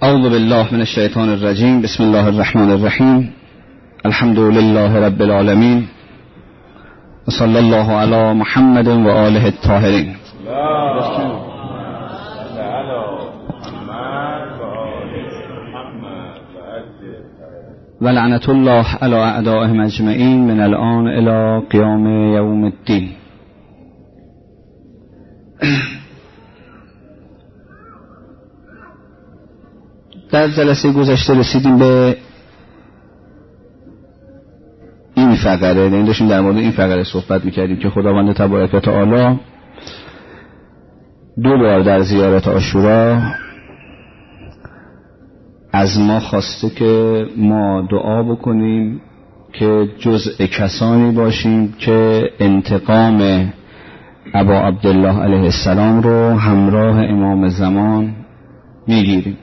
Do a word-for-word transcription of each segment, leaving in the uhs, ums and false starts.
اعوذ بالله من الشیطان الرجیم. بسم الله الرحمن الرحیم. الحمد لله رب العالمین و صلی الله علی محمد و آله الطاهرین. و لعنت الله علی اعدائهم اجمعین من الان الی قیام یوم الدین. در جلسه گذشته رسیدیم به این فقره، یعنی داشتیم در مورد این فقره صحبت میکردیم که خداوند تبارک و تعالی دو بار در زیارت عاشورا از ما خواسته که ما دعا بکنیم که جزء کسانی باشیم که انتقام ابا عبدالله علیه السلام رو همراه امام زمان میگیریم.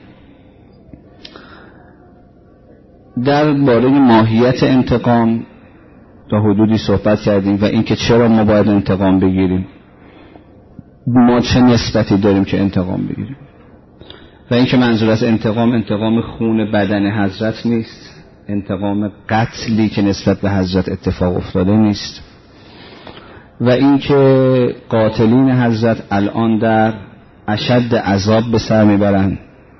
در باره ماهیت انتقام تا حدودی صحبت کردیم و اینکه چرا ما باید انتقام بگیریم، ما چه نسبتی داریم که انتقام بگیریم، و اینکه منظور از انتقام انتقام خون بدن حضرت نیست، انتقام قتلی که نسبت به حضرت اتفاق افتاده نیست، و اینکه قاتلین حضرت الان در اشد عذاب به سر میبرند.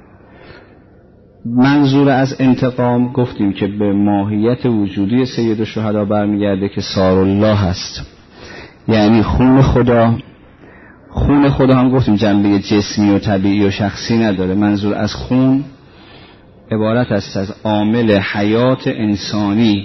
منظور از انتقام گفتیم که به ماهیت وجودی سید الشهدا برمیگرده که سار الله هست، یعنی خون خدا. خون خدا هم گفتیم جنبه جسمی و طبیعی و شخصی نداره. منظور از خون عبارت است از عامل حیات انسانی،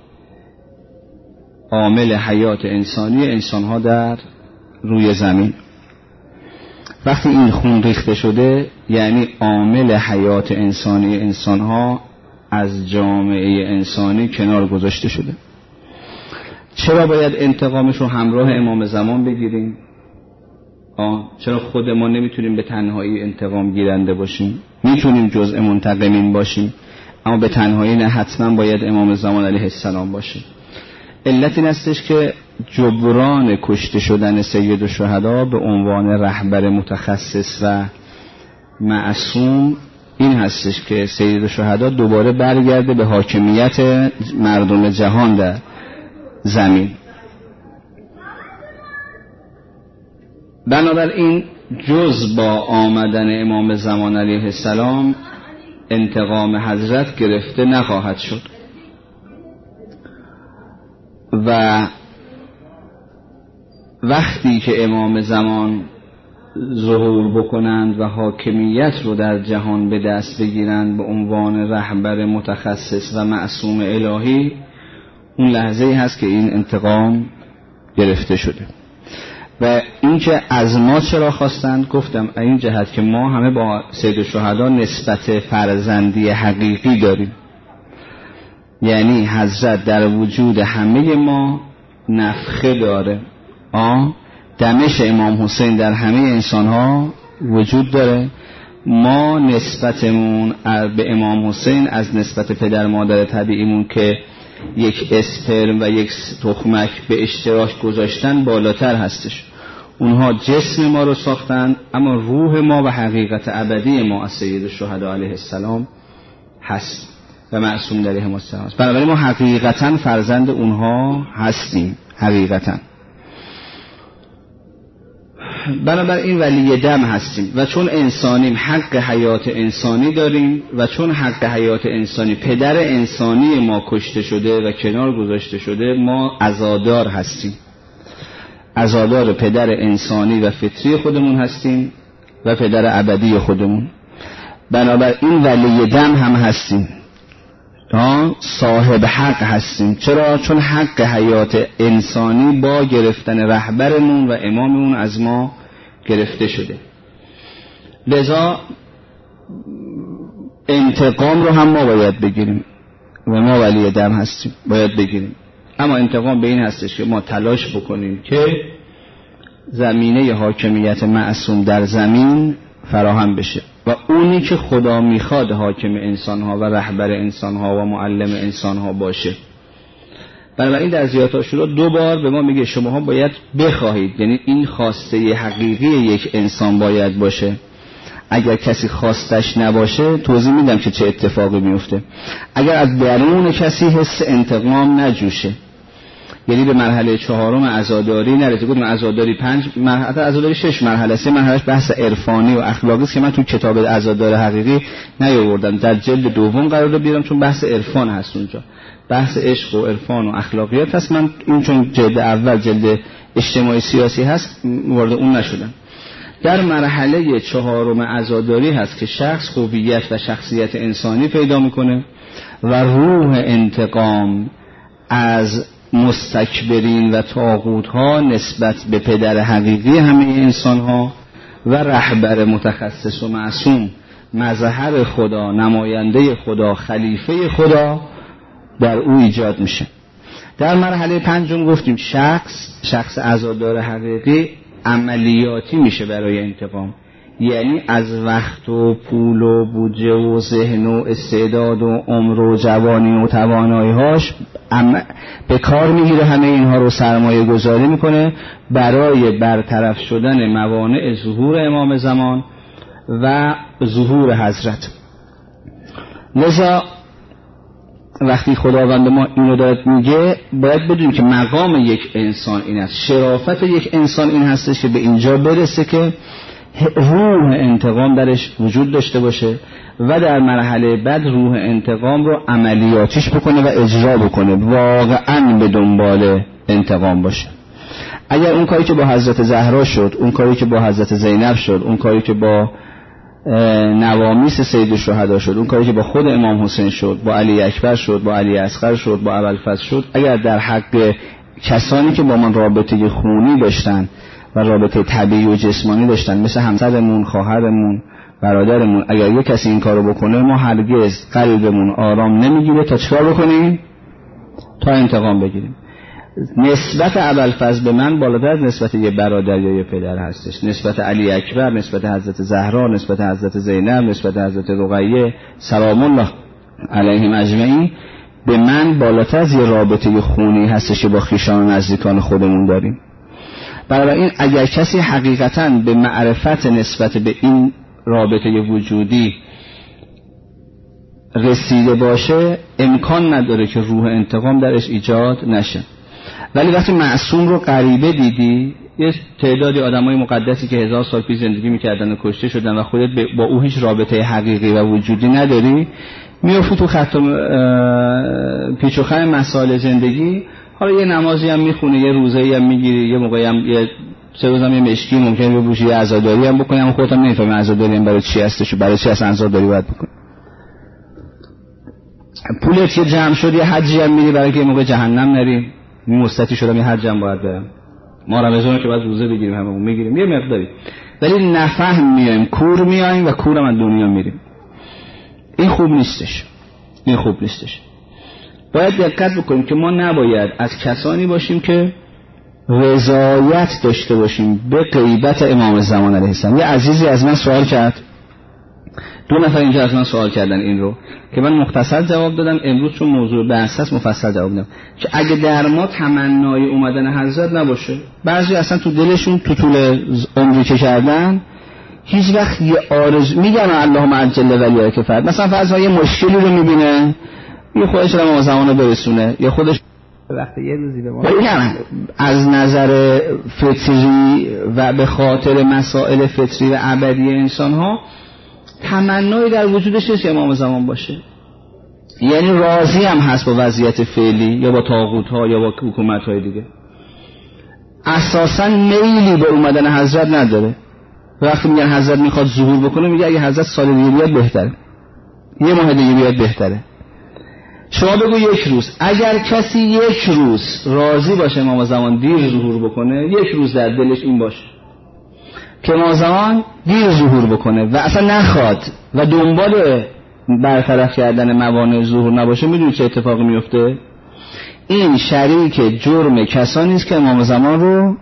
عامل حیات انسانی انسانها در روی زمین. وقتی این خون ریخته شده یعنی عامل حیات انسانی انسانها از جامعه انسانی کنار گذاشته شده. چرا باید انتقامش رو همراه امام زمان بگیریم؟ آه چرا خود ما نمیتونیم به تنهایی انتقام گیرنده باشیم؟ میتونیم جزء منتقمین باشیم، اما به تنهایی نه، حتما باید امام زمان علیه السلام باشه. علت این استش که جبران کشته شدن سید الشهدا به عنوان رهبر متخصص و معصوم این هستش که سید الشهدا دوباره برگرده به حاکمیت مردم جهان در زمین. بنابراین جز با آمدن امام زمان علیه السلام انتقام حضرت گرفته نخواهد شد و وقتی که امام زمان ظهور بکنند و حاکمیت رو در جهان به دست بگیرند به عنوان رهبر متخصص و معصوم الهی، اون لحظه هست که این انتقام گرفته شده. و اینکه از ما چرا خواستند، گفتم این جهت که ما همه با سید الشهدا نسبت فرزندی حقیقی داریم، یعنی حضرت در وجود همه ما نفخه داره. آه دمش امام حسین در همه انسان ها وجود داره. ما نسبتمون به امام حسین از نسبت پدر مادر طبیعیمون که یک اسپرم و یک تخمک به اشتراک گذاشتن بالاتر هستش. اونها جسم ما رو ساختن، اما روح ما و حقیقت ابدی ما از سید الشهدا علیه السلام هست و معصوم علیه السلام هست. بنابراین ما حقیقتا فرزند اونها هستیم، حقیقتا. بنابراین ولی دم هستیم و چون انسانیم حق حیات انسانی داریم و چون حق حیات انسانی پدر انسانی ما کشته شده و کنار گذاشته شده، ما عزادار هستیم، عزادار پدر انسانی و فطری خودمون هستیم و پدر ابدی خودمون. بنابراین ولی دم هم هستیم، صاحب حق هستیم. چرا؟ چون حق حیات انسانی با گرفتن رهبرمون و اماممون از ما گرفته شده. لذا انتقام رو هم ما باید بگیریم و ما ولی دم هستیم، باید بگیریم. اما انتقام به این هستش که ما تلاش بکنیم که زمینه حاکمیت معصوم در زمین فراهم بشه و اونی که خدا میخواد حاکم انسانها و رهبر انسانها و معلم انسانها باشه. بنابراین در زیارت عاشورا دو بار به ما میگه شماها باید بخواهید، یعنی این خواسته حقیقی یک انسان باید باشه. اگر کسی خواستش نباشه توضیح میدم که چه اتفاقی میفته. اگر از درون کسی حس انتقام نجوشه، یعنی به مرحله چهارم عزاداری نرسه. گفتیم عزاداری پنج مرحله، عزاداری شش مرحله است. مرحلهش بحث عرفانی و اخلاقی است که من تو کتاب عزادار حقیقی نیاوردم، در جلد دوم قرار بیارم چون بحث عرفان هست اونجا، بحث عشق و عرفان و اخلاقیات هست. من این چون جلد اول جلد اجتماعی سیاسی هست وارد اون نشدم. در مرحله چهارم عزاداری هست که شخص هویت و شخصیت انسانی پیدا میکنه و روح انتقام از مستکبرین و طاغوت‌ها نسبت به پدر حقیقی همه انسان‌ها و رهبر متخصص و معصوم، مظهر خدا، نماینده خدا، خلیفه خدا در او ایجاد میشه. در مرحله پنجم گفتیم شخص شخص عزادار حقیقی عملیاتی میشه برای انتقام، یعنی از وقت و پول و بودجه و ذهن و استعداد و عمر و جوانی و توانایی‌هاش به کار میگیره، همه اینها رو سرمایه گذاری میکنه برای برطرف شدن موانع ظهور امام زمان و ظهور حضرت. لذا وقتی خداوند ما اینو داد میگه باید بدونیم که مقام یک انسان این است، شرافت یک انسان این هستش که به اینجا برسه که روح انتقام درش وجود داشته باشه و در مرحله بعد روح انتقام رو عملیاتیش بکنه و اجرا بکنه، واقعا به دنبال انتقام باشه. اگر اون کاری که با حضرت زهرا شد، اون کاری که با حضرت زینب شد، اون کاری که با نوامیس سید الشهدا شد، اون کاری که با خود امام حسین شد، با علی اکبر شد، با علی اصغر شد، با ابوالفضل شد، اگر در حق کسانی که با من رابطه خونی داشتن و رابطه طبیعی و جسمانی داشتن مثل همسرمون، خواهرمون، برادرمون، اگر یک کسی این کارو بکنه ما هرگز قلبمون آرام نمیگیره تا چیکار بکنیم؟ تا انتقام بگیریم. نسبت ابوالفضل به من بالاتر از نسبت یه برادر یا یه پدر هستش، نسبت علی اکبر، نسبت حضرت زهرا، نسبت حضرت زینب، نسبت حضرت رقیه سلام الله علیهم اجمعین به من بالاتر از یه رابطه خونی هستش که با خویشان و نزدیکان خودمون داریم. بنابراین اگر کسی حقیقتاً به معرفت نسبت به این رابطه وجودی رسیده باشه امکان نداره که روح انتقام درش ایجاد نشه. ولی وقتی معصوم رو غریبه دیدی، یه تعدادی آدمای مقدسی که هزار سال پیش زندگی میکردن و کشته شدن و خودت با او هیچ رابطه حقیقی و وجودی نداری، میافتی تو خط پیچ و خم مسائل زندگی. حالا یه نمازی هم میخونه، یه روزه‌ای هم میگیری، یه موقعی هم یه سه روز هم یه مشکی ممکنه بپوشی، یه عزاداری هم بکنی، اما خودت هم نمیفهمی عزاداری هم برای چی هستش، برای چی اصلا عزاداری باید بکنی. پولت که جمع شد یه حجی هم میری برای که یه موقع جهنم نری، مستتی شدم یه حج هم باید برم، ما رمضان که باید روزه بگیریم هممون میگیریم یه مقداری، ولی نفهم میایم، کور میایم و کورم از دنیا میریم. این خوب نیستش، این خوب نیستش. باید دقت بکنیم که ما نباید از کسانی باشیم که رضایت داشته باشیم به غیبت امام زمان علیه السلام. یه عزیزی از من سوال کرد، دو نفر اینجا از من سوال کردن این رو که من مختصر جواب دادم، امروز چون موضوع بحث است مفصل جواب دادم که اگه در ما تمنای اومدن حضرت نباشه، بعضی اصلا تو دلشون تو طول عمری که کردن هیچ وقت یه آرزو میگن اللهم عجل ولیای که فرد، مثلا فرض یه مشکلی رو میبینه یه خودش رو ما زمانه برسونه، یا خودش وقت یه روزی به ما از نظر فطری و به خاطر مسائل فطری و ابدی انسان ها تمنایی در وجودش نیست که امام زمان باشه، یعنی راضی هم هست با وضعیت فعلی یا با طاغوت ها یا با حکومت های دیگه، اساسا میلی به اومدن حضرت نداره. وقتی میگن حضرت میخواد ظهور بکنه میگه اگه حضرت سال دیگه بیاد بهتره، یه ماه دیگه بیاد بهتره. شما بگو یک روز، اگر کسی یک روز راضی باشه امام زمان دیر ظهور بکنه، یک روز در دلش این باشه که امام زمان دیر ظهور بکنه و اصلا نخواد و دنبال برطرف کردن موانع ظهور نباشه، میدونی چه اتفاقی میفته؟ این شریک جرم کسانی است که امام زمان رو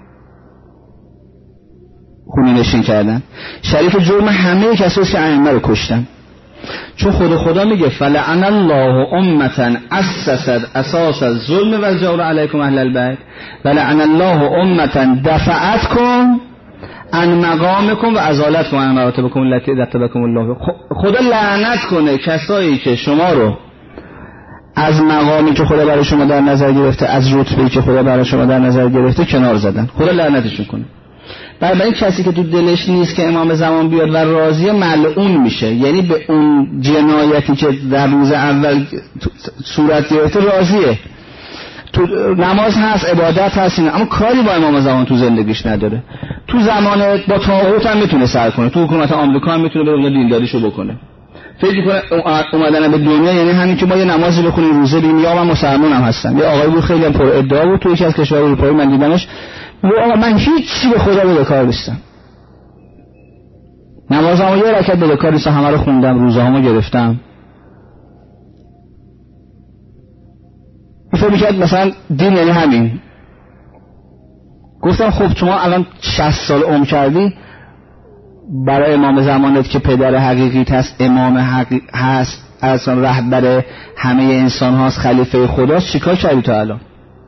خونی نشین کردن، شریک جرم همه کسانی است که ائمه رو کشتن. چون خود خدا میگه فلعن الله امتا اسست اساس الظلم و الجور علیکم اهل البیت ولعن الله امتا دفعتکم ان مقامکم و ازالتکم عن مراتبکم التي رتبکم الله. خدا لعنت کنه کسایی که شما رو از مقامی که خدا برای شما در نظر گرفته، از رتبه‌ای که خدا برای شما در نظر گرفته کنار زدن. خدا لعنتشون کنه. بعد این کسی که تو دلش نیست که امام زمان بیاد و راضیه ملعون میشه، یعنی به اون جنایتی که در روز اول صورت گرفته راضیه. تو نماز هست، عبادت هست، اما کاری با امام زمان تو زندگیش نداره. تو زمان با طاغوت هم میتونه سر کنه، تو حکومت آمریکا هم میتونه بره دینداریشو بکنه. فکر کنه اومدن به دنیا یعنی همین که ما یه نمازی بخونیم روزه بگیم یا من مسلمان هم هستم. یه آقایی بود خیلی هم پر ادعا بود تو یکی از کشورهای اروپایی، من دیدمش، آقا من هیچی به خدا به کار نیستم، نمازامو یه رکعت به کار نیستم، همه رو خوندم، روزهامو گرفتم. فکر می‌کرد مثلا دین یعنی همین. گفتم خب شما الان شصت سال عمر کردی، برای امام زمانت که پدر حقیقیت هست، امام حقیقی هست، اصلا رهبر همه انسان هاست، خلیفه خداست، چیکار کردی تا الان؟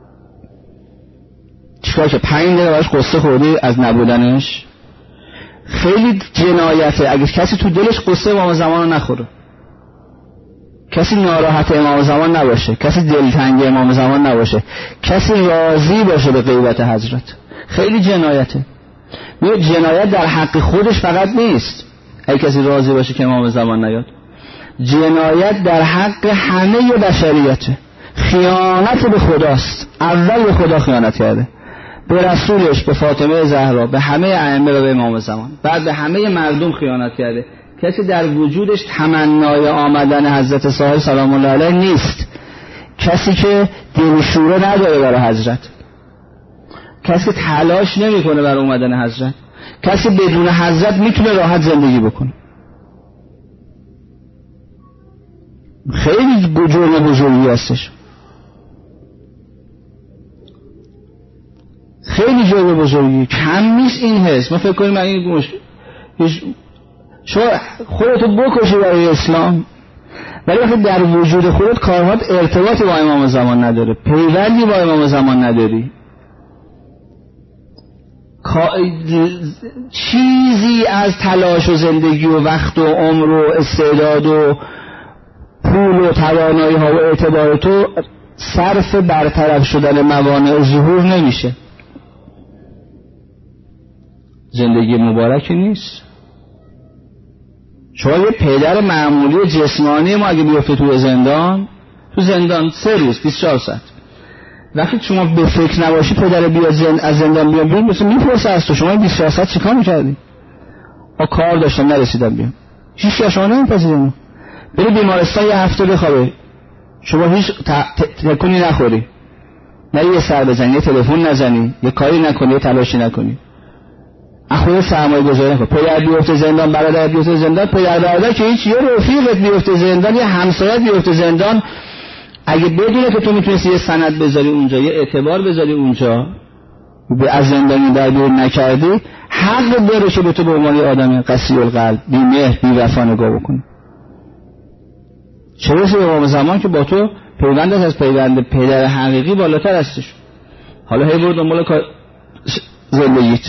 چیکار که پنج دقیقه براش قصه خوردی از نبودنش؟ خیلی جنایته اگه کسی تو دلش قصه امام زمان رو نخوره، کسی ناراحت امام زمان نباشه، کسی دلتنگ امام زمان نباشه، کسی راضی باشه به غیبت حضرت. خیلی جنایته. میگه جنایت در حق خودش فقط نیست اگه کسی راضی باشه که امام زمان نیاد، جنایت در حق همه بشریته. خیانت به خداست. اول به خدا خیانت کرده، به رسولش، به فاطمه زهرا، به همه ائمه و به امام زمان، بعد به همه مردم خیانت کرده. کسی در وجودش تمنای آمدن حضرت صاحب سلام الله علیه نیست، کسی که دلشوره نداره برای حضرت، کسی که تلاش نمیکنه برای اومدن حضرت، کسی بدون حضرت میتونه راحت زندگی بکنه. خیلی جرم بزرگی هستش، خیلی جرم بزرگی. کم نیست این حس. ما فکر کنیم این گوش شما خودتو بکشی برای اسلام، ولی وقتی در وجود خودت کارهات ارتباطی با امام زمان نداره، پیوندی با امام زمان نداری، چیزی از تلاش و زندگی و وقت و عمر و استعداد و پول و توانایی ها و اعتبار تو صرف برطرف شدن موانع ظهور نمیشه، زندگی مبارکی نیست. شما یه پدر معمولی جسمانی ما اگه بیفته تو زندان، تو زندان سه روز بیست و چهار ساعت، وقتی شما به فکر نباشی پدر بیاد زن... از زندان بیام بیام مثلا میپرسه از تو شما این بیست و چهار ساعت چیکار میکردی؟ آ کار داشتم نرسیدم بیام. هیچ شما نمیپذیرم. بری بیمارستان یه هفته بخوابه، شما هیچ تکونی ت... نخوری، نه یه سر بزنی، یه تلفن نزنی، یه کاری نکنی، یه تلاشی نکنی، اخوی سرمایه گذاری نکن. پدر بیفته زندان، برادر بیفته زندان، پدر برادر که هیچ، یه رفیقت بیفته زندان، یه همسایت بیفته زندان، اگه بدونه که تو میتونستی یه سند بذاری اونجا، یه اعتبار بذاری اونجا، به از زندانی در بیرون نکردی، حق داره که به تو به عنوان آدم قسی القلب، بی مهر، بی وفا نگاه بکنی. چه رسه امام زمان که با تو پیوندت از پیوند پدر حقیقی بالاتر هستش. حالا هی برو دنبال کار زندگیت،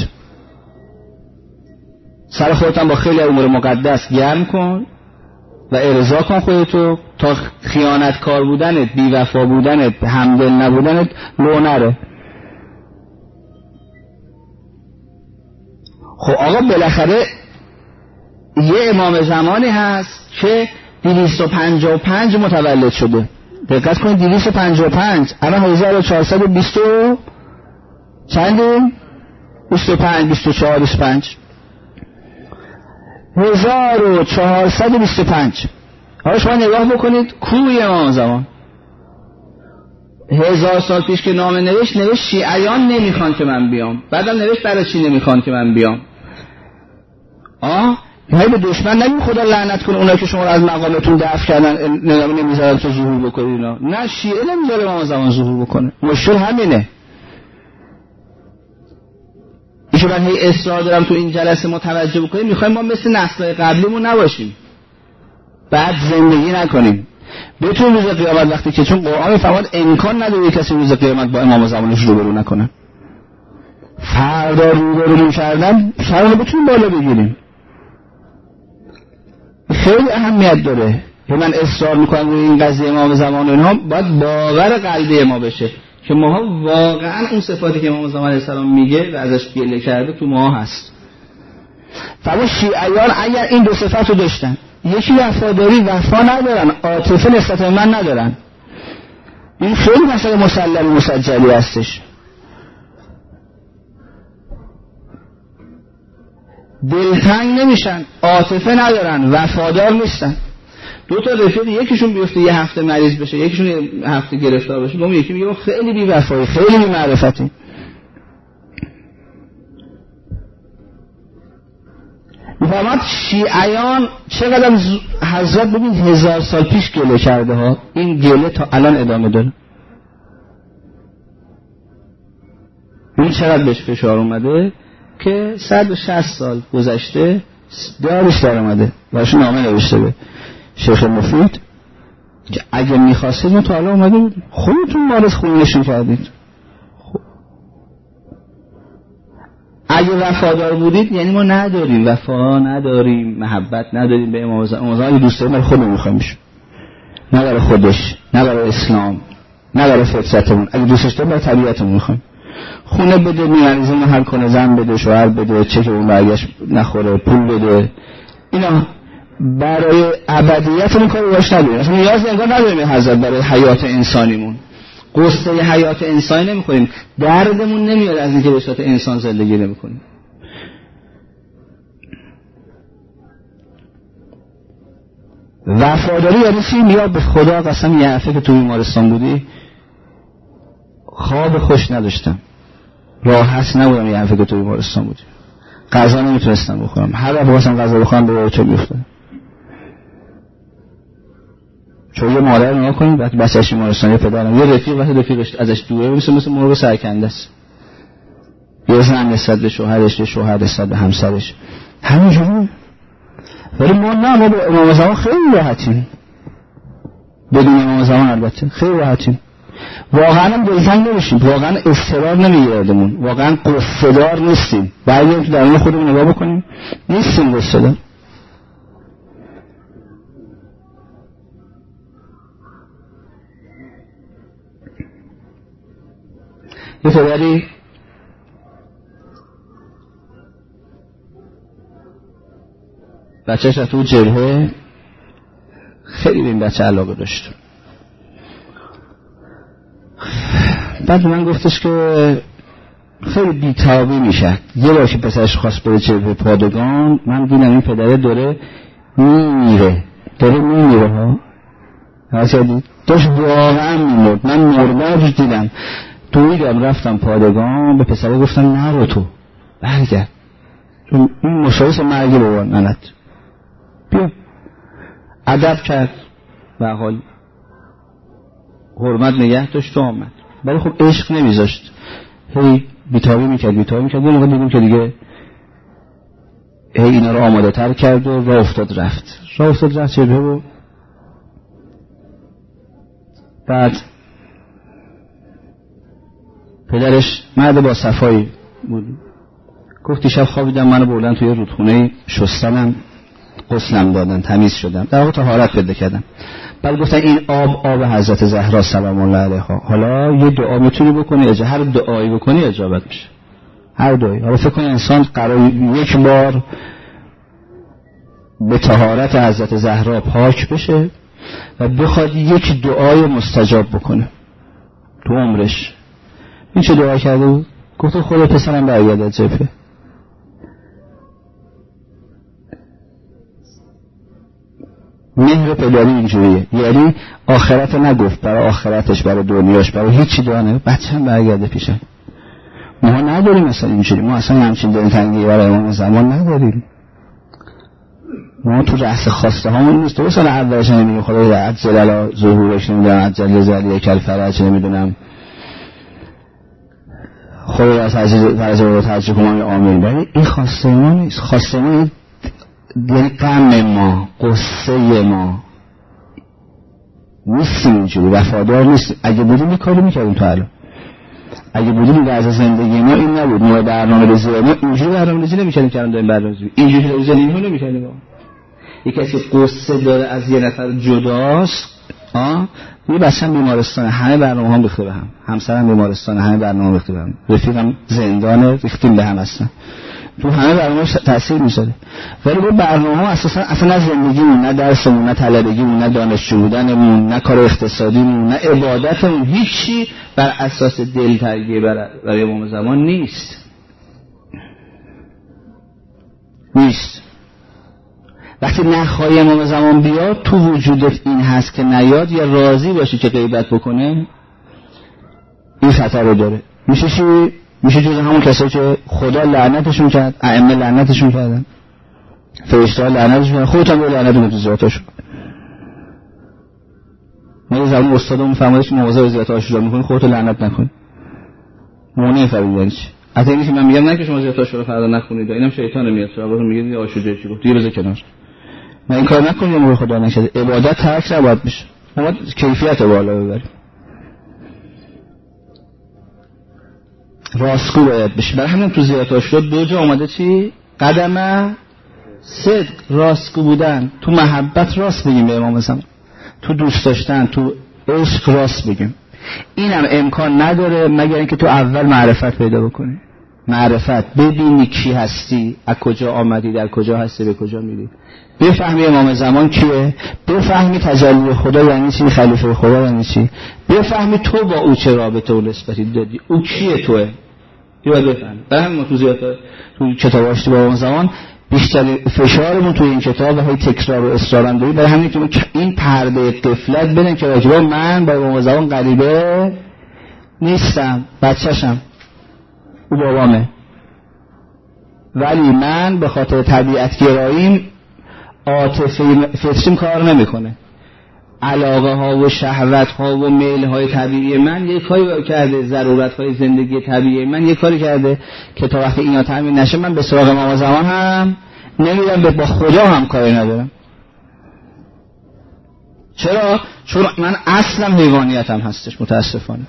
سر خودت هم با خیلی امور مقدس گرم کن و ارضا کن خودتو تا خیانتکار بودنت، بی وفا بودنت، همدل نبودنت لو نره. خب آقا بالاخره یه امام زمانی هست که دویست و پنجاه و پنج متولد شده. دقت کنید دویست و پنجاه و پنج، الان هزار و چهارصد و بیست چندیم؟ بیست و پنج، بیست و چهار، بیست و پنج، هزار و چهارصد و بیست و پنج. حالا شما نگاه بکنید کوی امام زمان هزار سال پیش که نامه نوشت، نوشت شیعیان نمیخوان که من بیام، بعدم نوشت برای چی نمیخوان که من بیام. آه یعنی به دشمن نگیم خدا لعنت کنه اونا که شما رو از مقامتون دفع کردن نمیذارن تو ظهور بکنید اینا. نه، شیعه نمیذاره امام زمان ظهور بکنه. مشکل همینه. ایشو من هی اصرار دارم تو این جلسه متوجه بکنیم، میخوایم ما مثل نسل‌های قبلیمون نباشیم، بعد زندگی نکنیم بتون روز قیامت وقتی که چون قرآن میفرماد امکان نداره کسی روز قیامت با امام زمانش روبرو نکنه. فردا روبرو کردن سرمون بتونیم بالا بگیریم. خیلی اهمیت داره که من اصرار میکنم روی این قضیه امام زمان و اینها باید باور قلبی ما بشه که ماها واقعا اون صفاتی که امام زمان علیه السلام میگه و ازش گله کرده تو ما هست. فما شیعیان اگر این دو صفت رو داشتن، یکی وفاداری، وفا ندارن، عاطفه نسبت به من ندارن، این خیلی مسئله مسلم مسجلی هستش. دلتنگ نمیشن، عاطفه ندارن، وفادار نیستن. دو تا رفیق یکیشون بیفته یه هفته مریض بشه، یکیشون یه هفته گرفتار بشه، اون یکی میگه خیلی بی وفایی، خیلی بی معرفتی. میفهمد شیعیان چقدر حضرت ببین هزار سال پیش گله کرده ها، این گله تا الان ادامه داره. این چقدر بهش فشار اومده که صد و شصت سال گذشته دارش در اومده باشه نامه نوشته به شیخ مفید که اگه میخواستید ما تا الان اومده بود خودتون وارد خونشون کردید. خب اگه وفادار بودید یعنی ما نداریم وفا، نداریم محبت، نداریم به امام زمان. امام زمان دوست داریم برای خودمون میخوایمش، نه برای خودش، نه برای اسلام، نه برای فطرتمون. اگه دوستش داریم برای طبیعتمون میخوایم. خونه بده، میاریزه هر کنه، زن بده، شوهر بده، چه که اون برگشت نخوره، پول بده، اینا برای ابدیت اون کارو باش نداریم. اصلا نیاز انگار نداریم حضرت برای حیات انسانیمون. قصه حیات انسانی نمیخوریم، دردمون نمیاد از اینکه به صورت انسان زندگی نمیکنیم. وفاداری یعنی چی؟ میاد به خدا قسم یه هفته که تو بیمارستان بودی خواب خوش نداشتم، راحت نبودم، یه هفته که تو بیمارستان بودی غذا نمیتونستم بخورم، هر وقت بخواستم غذا بخورم به تو میافتادم. چون یه مادر نگاه کنید وقتی بچه‌ش بیمارستانی پدرم یه رفیق وقتی رفیقش ازش دوره مثل مثل مرغ سرکنده است، یه زن نسبت به شوهرش، یه شوهر نسبت به همسرش، همینجوری. ولی ما نه، ما به امام زمان خیلی راحتیم، بدون امام زمان البته خیلی راحتیم، واقعا هم دلتنگ نمیشیم، واقعا اضطرار نمیگیردمون، واقعا قصه‌دار نیستیم. برگردیم تو درون خودمون نگاه بکنیم، نیستیم قصه‌دار. یه پدری بچه‌ش تو جبهه خیلی به این بچه علاقه داشت. بعد من گفتش که خیلی بی‌تابی میشه. یه بار که پسرش خواست بره جبهه پادگان، من دیدم این پدره داره میمیره، داره میمیره ها. حسادی داشت واقعا میمرد. من مردنش دیدم. دویدم رفتم پادگان، به پسره گفتم نرو تو، برگرد، چون این مشابه مرگی بابا ننت بیا. ادب کرد و حال حرمت نگه داشت و آمد. ولی خب عشق نمیذاشت، هی بیتابی میکرد بیتابی میکرد. یه موقع دیدیم که دیگه هی اینا رو آماده تر کرد و راه افتاد رفت راه افتاد رفت چه و بعد پدرش مرد با صفایی بود. گفت شب خوابیدم، منو بردن توی رودخونه، شستنم، غسلم دادن، تمیز شدم، در واقع طهارت پیدا کردم. بعد گفتن این آب آب حضرت زهرا سلام الله علیها، حالا یه دعا میتونی بکنی، اجا هر دعایی بکنی اجابت میشه، هر دعایی. حالا فکر کن انسان قرار یک بار به طهارت حضرت زهرا پاک بشه و بخواد یک دعای مستجاب بکنه تو عمرش. این چه دعا کرده بود؟ گفت خدا پسرم برگرد از جبهه. مهر پدری اینجوریه، یعنی آخرت نگفت، برای آخرتش، برای دنیاش، برای هیچی دعا نگفت، بچه‌م برگرده پیشم. ما نداریم مثلا اینجوری، ما اصلا همچین دلتنگی برای امام زمان نداریم. ما تو رأس خواسته هامون نیست. تو سال اولش نمیگیم خدا عجل علی ظهورش، نمیدونم عجل زلی کل فرج، نمیدونم خدا از عزیز فرج رو ترجیح کنم آمین. ولی این خواسته ما نیست. خواسته ما یعنی غم ما، قصه ما نیستیم، اینجوری وفادار نیستیم. اگه بودیم یه کاری میکردیم تو الان. اگه بودیم وضع زندگی ما این نبود، ما برنامه‌ریزی ما اینجوری برنامه‌ریزی نمی‌کردیم که الان داریم برنامه‌ریزی اینجوری زندگی رو نمی‌کردیم. یک کسی قصه داره از یه نفر جداست، آ یه بچه‌م بیمارستان، همه برنامه‌ها ریخته به هم، همسرم بیمارستان، همه برنامه‌ها ریخته به هم، رفیقم زندانه، ریختیم به هم اصلا. تو همه برنامه تاثیر میذاره. ولی با برنامه‌ها اساسا اصلا نه زندگیمون، نه درسمون، نه طلبگیمون، نه دانشجو بودنمون، نه کار اقتصادیمون، نه عبادتمون، هیچی بر اساس دلتنگی برای امام زمان نیست. نیست. وقتی نخواهی امام زمان بیاد، تو وجودت این هست که نیاد یا راضی باشی که غیبت بکنه، این خطر رو داره. میشه چی؟ میشه جز همون کسایی که خدا لعنتشون کرد، ائمه لعنتشون کردن، فرشته ها لعنتشون کردن، خودت هم به لعنت میکنی تو زیارتاشون. ما یه زمان استادمون فرمودش که مواظب زیارت عاشورا میکنی، خودت لعنت نکن. مونی فرید یعنی چی؟ حتی اینی که من میگم نه که شما زیارت عاشورا فردا نخونید، اینم شیطان میاد سراغتون میگه عاشورا چی گفت، دیگه بذار کنار. من این کار نکنید، امر خدا نشده. عبادت ترک نباید بشه. ما کیفیت بالا ببریم. راستگو باید بشه. برای همین تو زیارت عاشورا دو جا اومده چی؟ قدم صدق، راستگو بودن، تو محبت راست بگیم به امام زمان، تو دوست داشتن، تو عشق راست بگیم. اینم امکان نداره مگر اینکه تو اول معرفت پیدا بکنی. معرفت، ببینی کی هستی، از کجا آمدی، در کجا هستی، به کجا میری. بفهمی امام زمان کیه، بفهمی تجلی خدا یعنی چی، خلیفه خدا یعنی چی، بفهمی تو با او چه رابطه و نسبتی دادی، او کیه توه. اینو بفهمی. برای همین ما تو زیارت تو کتاب آشتی با امام زمان بیشتر فشارمون توی این کتاب و هی تکرار و اصرار داریم. برای همین که این پرده غفلت بدن که راجبا من با امام زمان غریبه نیستم، بچه‌شم، او بابامه، ولی من به خاطر طبیعت گراییم عاطفه فطریم کار نمیکنه. علاقه ها و شهوت ها و میل های طبیعی من یه کاری کرده، ضرورت های زندگی طبیعی من یه کاری کرده که تا وقتی اینا تامین نشه من به سراغ امام زمان هم نمیرم، به با خدا هم کاری ندارم. چرا؟ چون من اصلا حیوانیتم هستش متاسفانه.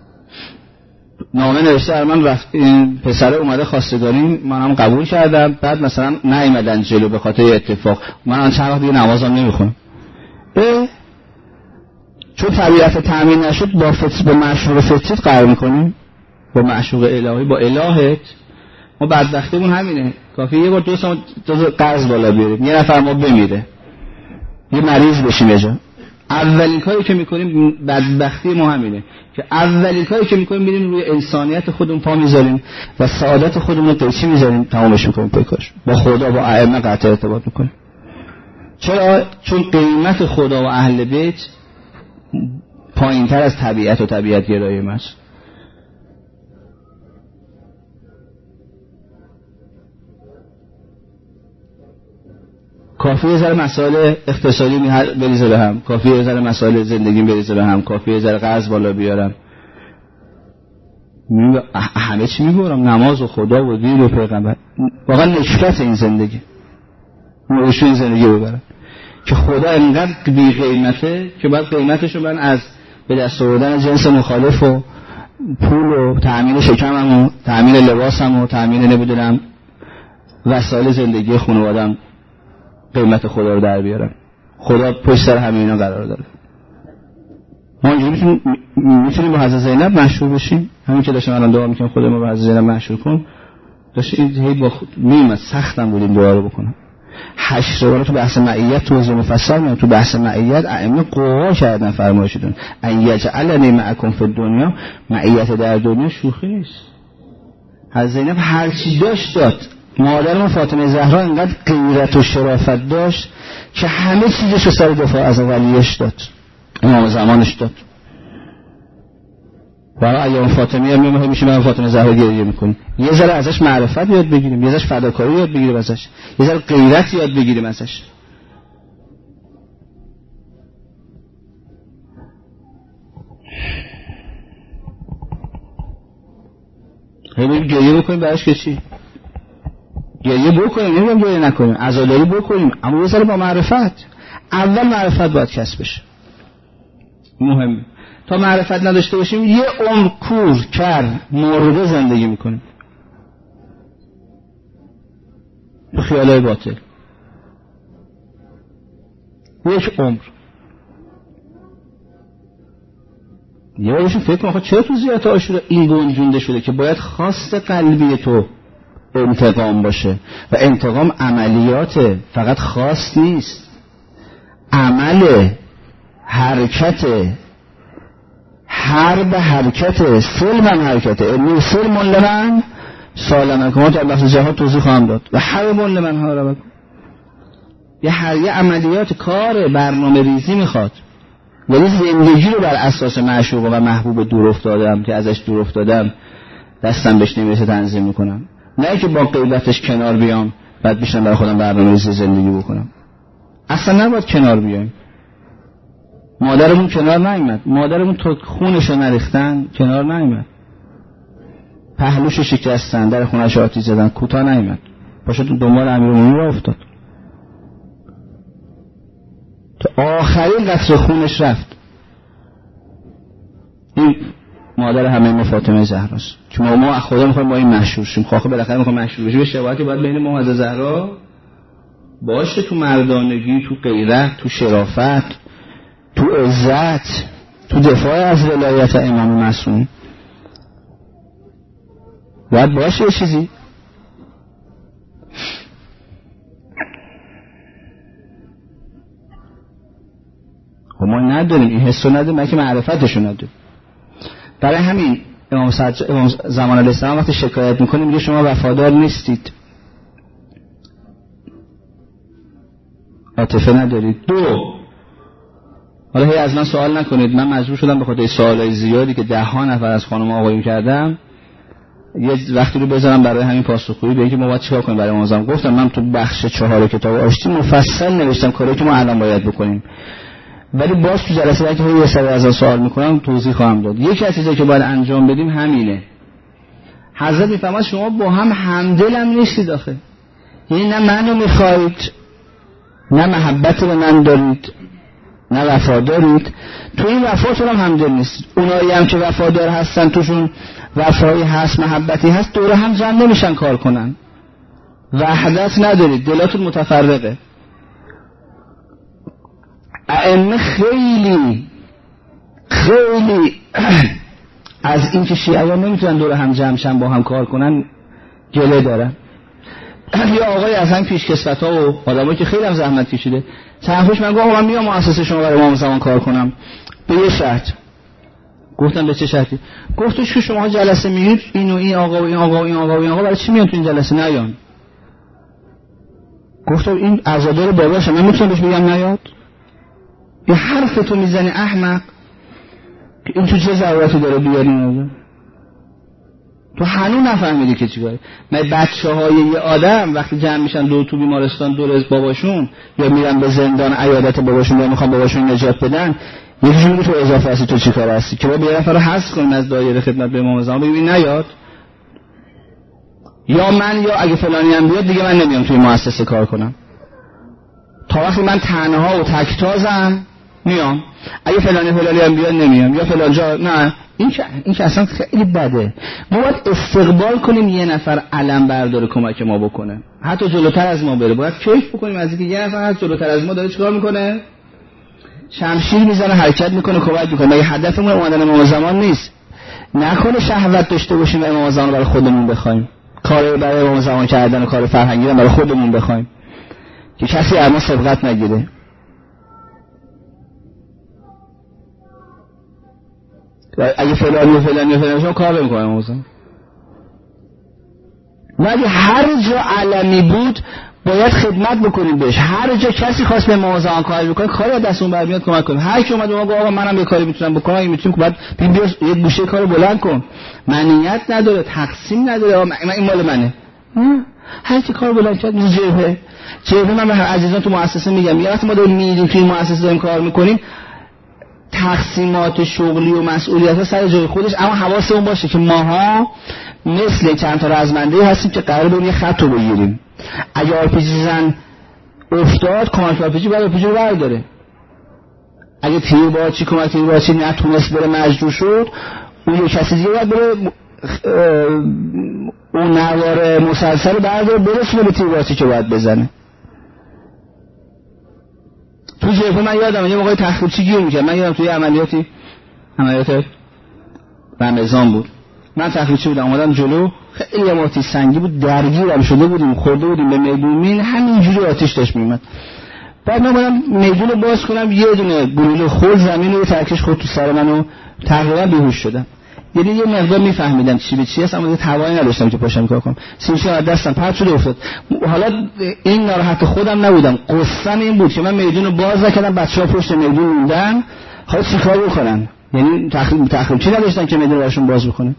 نامه نوشته در من رفت، این پسره اومده خواستگاری، من هم قبول کردم، بعد مثلا نیومدن جلو به خاطر اتفاق، من چند وقت دیگه نمازم نمیخونم. اه چون طبیعت تامین نشد با فطر با معشوق فطرت قرار میکنیم، با معشوق الهی، با الهت. ما بدبختیمون همینه، کافیه یه بار دو سال قرض بالا بیاریم، یه نفر ما بمیره، یه مریض بشیم یه جا، اولین کاری که میکنیم، بدبختی ما همینه که اولین کاری که میکنیم میریم روی انسانیت خودمون پا میذاریم و سعادت خودمون رو قیچی میذاریم، تمامش میکنیم پیکاش، با خدا با ائمه قطع ارتباط میکنیم. چرا؟ چون قیمت خدا و اهل بیت پایین تر از طبیعت و طبیعت گرایی ماست. کافیه یه ذره مسائل اقتصادی بریزه به هم، کافیه یه ذره مسائل زندگی بریزه به هم، کافیه یه ذره قرض بالا بیارم، همه چی میگورم، نماز و خدا و دین و پیغمبر. واقعا نشکت این زندگی، موضوع این زندگی ببرم که خدا اینقدر بی قیمته که باید قیمتشو من از به دست آوردن جنس مخالف و پول و تأمین شکمم و تأمین لباسم و تأمین نمیدونم وسایل زندگی خانواده‌ام قیمت خدا رو در بیارم. خدا پشت سر همه اینا قرار داره. ما اینجوری میتونیم میتونیم با حضرت زینب مشهور بشیم، همین که داشتم الان دعا میکنم خدا ما با حضرت زینب مشهور کن. داشت این هی با میومد سختم بودیم دعا رو بکنم. هشت بار تو بحث معیت توضیح مفصل میاد، تو بحث معیت ائمه قوا کردن فرمایشتون ان یجعلنی معکم فی الدنیا، معیت در دنیا شوخی نیست. حضرت زینب هر چی داشت داد. مادر ما فاطمه زهرا اینقدر غیرت و شرافت داشت که همه چیزش رو سر دفاع از ولیش داد، امام زمانش داد. برای ایام فاطمه هم میگه میشه من فاطمه زهرا گریه میکنیم، یه ذره ازش معرفت یاد بگیریم، یه ذره فداکاری یاد بگیریم ازش، یه ذره غیرت یاد بگیریم ازش. همین گریه بکنیم براش که چی؟ گریه بکنیم، نمیگم گریه نکنیم، عزاداری بکنیم، اما یه ذره با معرفت. اول معرفت باید کسب بشه، مهمه. تا معرفت نداشته باشیم یه عمر کور کر مرده زندگی میکنیم به خیالای باطل. یک عمر یه بارشون فکر کن چرا تو زیارت عاشورا این گنجونده شده که باید خواست قلبی تو انتقام باشه و انتقام عملیاته، فقط خواست نیست، عمل، حرکت، حرب حرکت، سلم هم حرکت. انی سلم لمن سالمکم در بحث جهاد توضیح خواهم داد و حرب لمن حاربکم. یه هر یه عملیات کار برنامه ریزی میخواد، ولی زندگی رو بر اساس معشوق و محبوب دور افتادم که ازش دور افتادم دستم بهش نمیرسه تنظیم میکنم، نه که با غیبتش کنار بیام بعد بشنم برای خودم برنامه ریزی زندگی بکنم. اصلا نباید کنار بیایم. مادرمون کنار نیامد، مادرمون تو خونشو نریختن کنار نیامد، پهلوشو شکستن، در خونش آتیش زدن، کوتاه نیامد، پاشو دنبال امیرالمومنین راه افتاد، تا آخرین قطره خونش رفت. این مادر همه ما فاطمه زهراست که ما ما خدا میخوایم با این مشهور شیم. خواهی بالاخره میخوایم مشهور بشیم، شباهتی باید بین ما و زهرا باشه، تو مردانگی، تو غیرت، تو شرافت، تو عزت، تو دفاع از ولایت امام معصوم باید باشه یه چیزی. خب ما نداریم این حسو نداریم، من که معرفتشو نداریم. برای همین امام, سج... امام زمان علیه السلام وقتی شکایت میکنه میگه شما وفادار نیستید، عاطفه ندارید. دو، حالا هی از من سوال نکنید، من مجبور شدم به خاطر سوالای زیادی که ده ها نفر از خانم آقایون کردم یه وقتی رو بذارم برای همین پاسخگویی به اینکه ما باید چیکار کنیم برای امام زمان. گفتم من تو بخش چهار کتاب آشتی مفصل نوشتم کاری که ما الان باید بکنیم، ولی باز تو جلسه وقتی یه سری از سوال میکنم توضیح خواهم داد. یکی از چیزایی که باید انجام بدیم همینه. حضرت میفرماد شما با هم همدل هم نیستید آخه، یعنی نه منو میخواید، نه محبت به من دارید، نه وفادارید. تو این وفاتون هم همدل نیستید. اونایی هم که وفادار هستن توشون وفایی هست، محبتی هست، دوره هم جمع نمیشن کار کنن. وحدت ندارید، دلاتون متفرقه. ائمه خیلی خیلی از این که شیعیان نمیتونن دور هم جمع شن با هم کار کنن گله دارن. یه آقای از هم پیشکسوت ها و آدمایی که خیلی هم زحمت کشیده طرفش من گفتم من میام مؤسسه شما برای امام زمان کار کنم به یه شرط. گفتم به چه شرطی؟ گفتش که شما جلسه میرید این و این آقا و این آقا و این آقا و این آقا برای چی میان تو این جلسه نیان؟ گفتم این عزادار باباشه، من میتونم بهش بگم نیاد؟ یه حرف تو میزنی احمق که این تو چه ضرورتی داره بیاری نازه؟ تو هنوز نفهمیدی که چیکاره. من بچه های یه آدم وقتی جمع میشن دور تو بیمارستان دور از باباشون یا میرن به زندان عیادت باباشون یا میخوان باباشون نجات بدن، یکیشون میگه تو اضافه هستی، تو چیکار هستی که با یه نفر رو حذف کنیم از دایره خدمت به امام زمان ببین نیاد، یا من یا اگه فلانی هم بیاد دیگه من نمیام توی مؤسسه کار کنم. تا وقتی من تنها و تکتازم میام، اگه فلانی فلانی هم بیاد نمیام، یا فلان جا نه. این که این که اصلا خیلی بده. ما باید استقبال کنیم یه نفر علم برداره کمک ما بکنه، حتی جلوتر از ما بره. باید کیف بکنیم از اینکه یه نفر از جلوتر از ما داره چیکار میکنه، شمشیر میزنه، حرکت میکنه، کمک میکنه. مگه هدفمون اومدن امام زمان نیست؟ نکنه شهوت داشته باشیم و امام زمان برای خودمون بخوایم، کار برای امام زمان کردن و کار فرهنگی برای خودمون بخوایم که کسی از ما سبقت نگیره. اگه فلانی و فلانی و فلانی شما کار نمی‌کنه موضوع. ولی هر جا علمی بود باید خدمت بکنیم بهش. هر جا کسی خواست به موضوع کار بکنه کاری دست اون برمیاد کمک کنیم. هر کی اومد ما گفت آقا منم یه کاری میتونم بکنم، اگه میتونم بعد بیا یه گوشه کارو بلند کن. منیت نداره، تقسیم نداره، من این مال منه. هر کی کارو بلند کرد جبهه جبهه. من به عزیزان تو مؤسسه میگم یه وقتی ما داریم میریم توی مؤسسه داریم کار میکنیم، تقسیمات شغلی و مسئولیت‌ها سر جای خودش، اما حواسمون باشه که ماها مثل چند تا رزمنده هستیم که قراره بریم یه خط رو بگیریم. اگه آرپیجی زن افتاد کمک آرپیجی باید آرپیجی رو برداره. اگه اگه تیر باچی کمک تیر باچی نتونست بره مجروح شد، اون یه کسی دیگه باید بره اون نوار مسلسل رو برداره برسونه به تیر باچی که باید بزنه. تو جبهه من یادم یه موقع تخریبچی گیر میکرد. من یادم توی عملیاتی عملیات رمضان بود، من تخریبچی بودم، اومدم جلو، خیلی آتش سنگی بود، درگیرم شده بودیم، خورده بودیم به میدون مین، همینجوری آتش داشت میومد. بعد من اومدم میدون رو باز کنم، یه دونه گلوله خورد زمین رو ترکش خورد تو سر من و تقریبا بیهوش شدم. یعنی یه مقدار میفهمیدم چی به چی هست، اما توانی نداشتم که پاشم کار کنم. سیمشو از دستم پرت شد افتاد. حالا این ناراحت خودم نبودم، قصه‌م این بود که من میدون رو باز نکردم، بچه‌ها پشت میدون موندن، حالا چیکار بکنن؟ یعنی تخریب تخریب چی نداشتن که میدون براشون باز بکنه.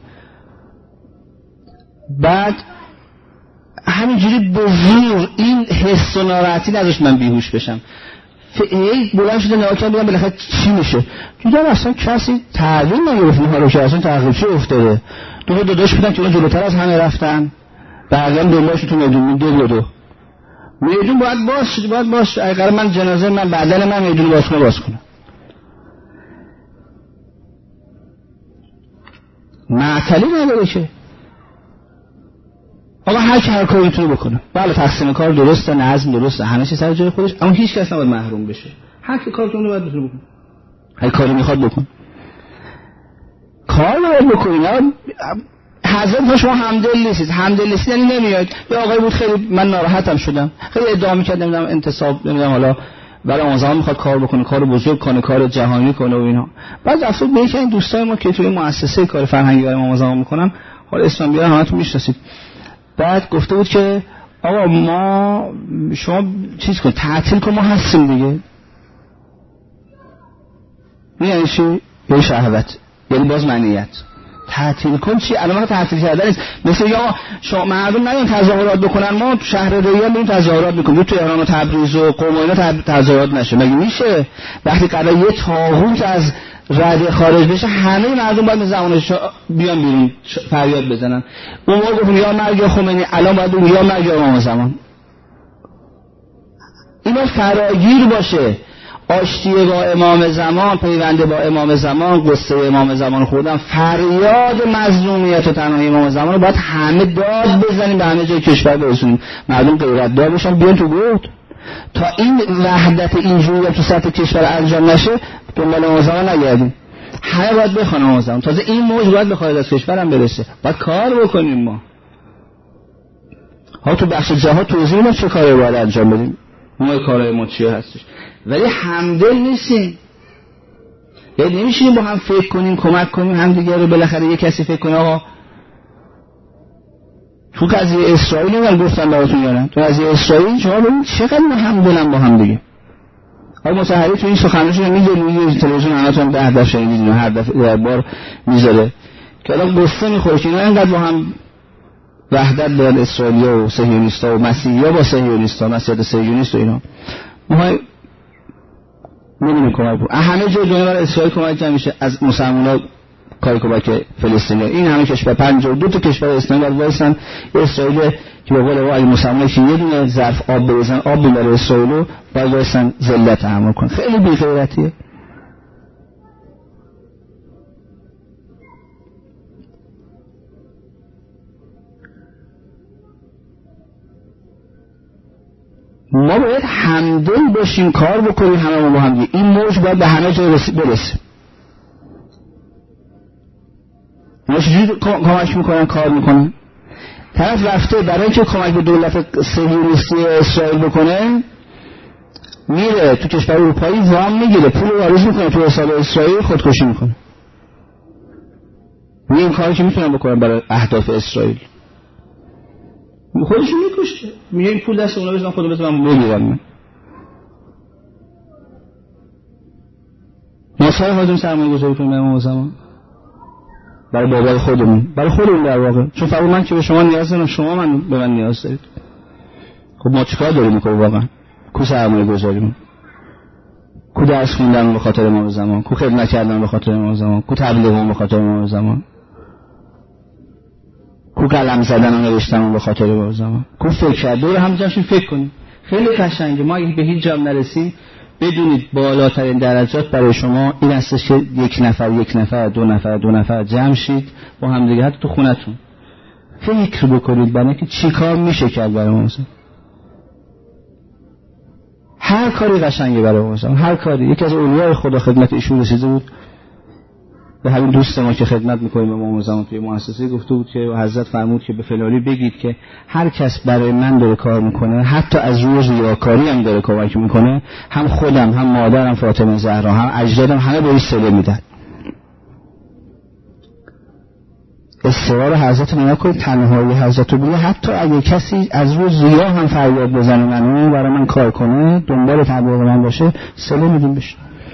بعد همینجوری به زور این حس و ناراحتی نداشت من بیهوش بشم. فعلی بلند شده نگاه کردم بالاخره چی میشه. دیدم اصلا کسی تعلیم نگرفت، ما رو که اصلا تقریب چی افتاده. دو تا داداش بودن که اون جلوتر از همه رفتن، بعدم دنبالش تو میدون دو دو میدون باید باز شد، باید باز شد. اگر من جنازه من بدن من میدون باز کنه باز کنه. معطلی نداره که آقا هر کی هر کاری میتونه بکنه. بله تقسیم کار درسته، نظم درسته، همه چیز سر جای خودش، اما هیچ کس نباید محروم بشه. هر کی کارتون رو باید بتونه بکنه، هر کاری میخواد بکن، کار باید بکنی. نه حضرت شما همدل نیستید، همدل نیستید یعنی نمیاد. یه آقای بود خیلی من ناراحتم شدم، خیلی ادعا میکرد نمیدونم انتصاب نمیدونم حالا برای اون زمان میخواد کار بکنه، کار بزرگ کنه، کار جهانی کنه و اینا. بعد افسوس به اینکه این دوستای ما که توی مؤسسه کار فرهنگی برای امام زمان میکنن، حالا اسم بیارن همتون میشناسید. بعد گفته بود که آقا ما شما چیز کن تعطیل کن، ما هستیم دیگه. یعنی چی؟ یه شهوت، یعنی باز منیت. تعطیل کن چی؟ الان ما تعطیل کردن نیست. مثل یا شما مردم نمیان تظاهرات بکنن، ما تو شهر ریان بریم تظاهرات میکنیم، تو تهران و تبریز و قم و اینا تظاهرات نشه. مگه میشه؟ وقتی قرار یه طاغوت از رده خارج بشه، همه مردم باید به زمانش بیان بیرون فریاد بزنن. اون موقع گفتن یا مرگ خمینی، الان باید اون یا مرگ امام زمان. اینا فراگیر باشه. آشتی با امام زمان، پیونده با امام زمان، قصه امام زمان خودم، فریاد مظلومیت و تنهایی امام زمان رو باید همه داد بزنیم، به همه جای کشور برسونیم، مردم غیرت دار بشن بیان تو گود. تا این وحدت اینجوری تو سطح کشور انجام نشه دنبال امام زمان نگردیم، همه باید بخوان امام زمان. تازه این موج باید به خارج از کشور هم برسه، باید کار بکنیم. ما ها تو بخش جهاد توضیح ما چه کاری باید انجام بدیم، ما کارهای ما چیه هستش، ولی همدل نیستیم. یعنی نمیشیم با هم فکر کنیم، کمک کنیم هم دیگه رو. بالاخره یه کسی فکر کنه آقا تو قضیه اسرائیل نمیدونم گفتن براتون یارن، تو قضیه اسرائیل شما ببین چقدر ما همدلن با هم دیگه. آقا مطهری تو این سخنرانیشون میگه میگه تلویزیون همتون ده دفعه شنیدین و هر دفعه در بار میذاره که الان قصه میخوره که اینا اینقدر با هم وحدت دارن، اسرائیلیا و صهیونیستا و مسیحی‌ها با صهیونیستا، مسیحیت صهیونیست و اینا. ما نمیدونم کمک بود همه جای دنیا برای اسرائیل کمک میشه، از مسلمان‌ها کاری کمک فلسطینی. این همه کشور پنجاه و دو تا کشور اسلامی در وایسن اسرائیل که به قول اگه مسلمان‌ها که یه دونه ظرف آب بریزن آب میبره اسرائیل رو باید وایسن ذلت تحمل کنن. خیلی بی‌غیرتیه. ما باید همدل باشیم، کار بکنیم همه با هم دیگه. این موج باید به همه جای برسه. ما چجوری کمک میکنن کار میکنن؟ طرف رفته برای اینکه کمک به دولت صهیونیستی اسرائیل بکنه میره تو کشور اروپایی وام میگیره، پول واریز میکنه تو حساب اسرائیل، خودکشی میکنه. این کاری که میتونن بکنن برای اهداف اسرائیل خودشون میکشه، میگه این پول دست اونا بزنم خودم بزنم بگیرم. من ما سر خودمون سرمایه گذاری کنیم برای امام زمان، برای بابای خودمون، برای خودمون در واقع. چون فرض من که به شما نیاز دارم، شما من به من نیاز دارید. خب ما چیکار داریم میکنیم واقعا؟ کو سرمایه گذاریمون؟ کو درس خوندن به خاطر امام زمان؟ کو خدمت کردن به خاطر امام زمان؟ کو تبلیغ به خاطر امام زمان؟ کو قلم زدن و نوشتن به خاطر امام زمان؟ کو فکر کرد؟ دور هم جمعشون فکر کنیم. خیلی قشنگه. ما اگه به هیچ جا نرسیم بدونید بالاترین درجات برای شما این است که یک نفر یک نفر دو نفر دو نفر جمع شید با هم دیگه، حتی تو خونتون فکر بکنید برای که چی کار میشه کرد برای ما. هر کاری قشنگه برای ما، هر کاری. یکی از اولیاء خدا خدمت ایشون رسیده بود به همین دوست ما که خدمت میکنیم به ما زمان توی مؤسسه، گفته بود که حضرت فرمود که به فلالی بگید که هر کس برای من داره کار میکنه، حتی از روی ریاکاری هم داره کمک میکنه، هم خودم هم مادرم فاطمه زهرا هم اجدادم همه به این صله میدن. اصرار حضرت رو نکنید، تنهایی حضرت رو بگید حتی اگه کسی از روی ریا هم فریاد بزنه منو برای من کار کنه، دنبال تبلیغ من باشه، صله میدیم بشه.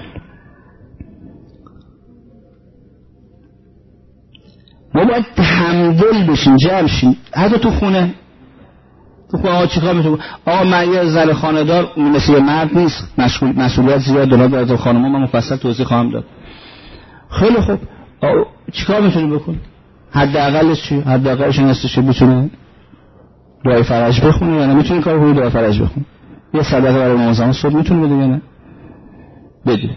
ما باید همدل بشیم، جمع شیم. حتی تو خونه تو خونه آقا چیکار میتونه؟ آقا من یه زن خانه‌دار مثل یه مرد نیست، مسئول مسئولیت زیاد داره. برای خانم‌ها من مفصل توضیح خواهم داد. خیلی خوب، چیکار میتونی بکنی؟ حداقلش چی؟ حداقلش این هستش که بتونه دعای فرج بخونه یا نه؟ میتونی کار کنی دعای فرج بخونه. یه صدقه برای امام زمان صبح میتونه بده یا نه؟ بده.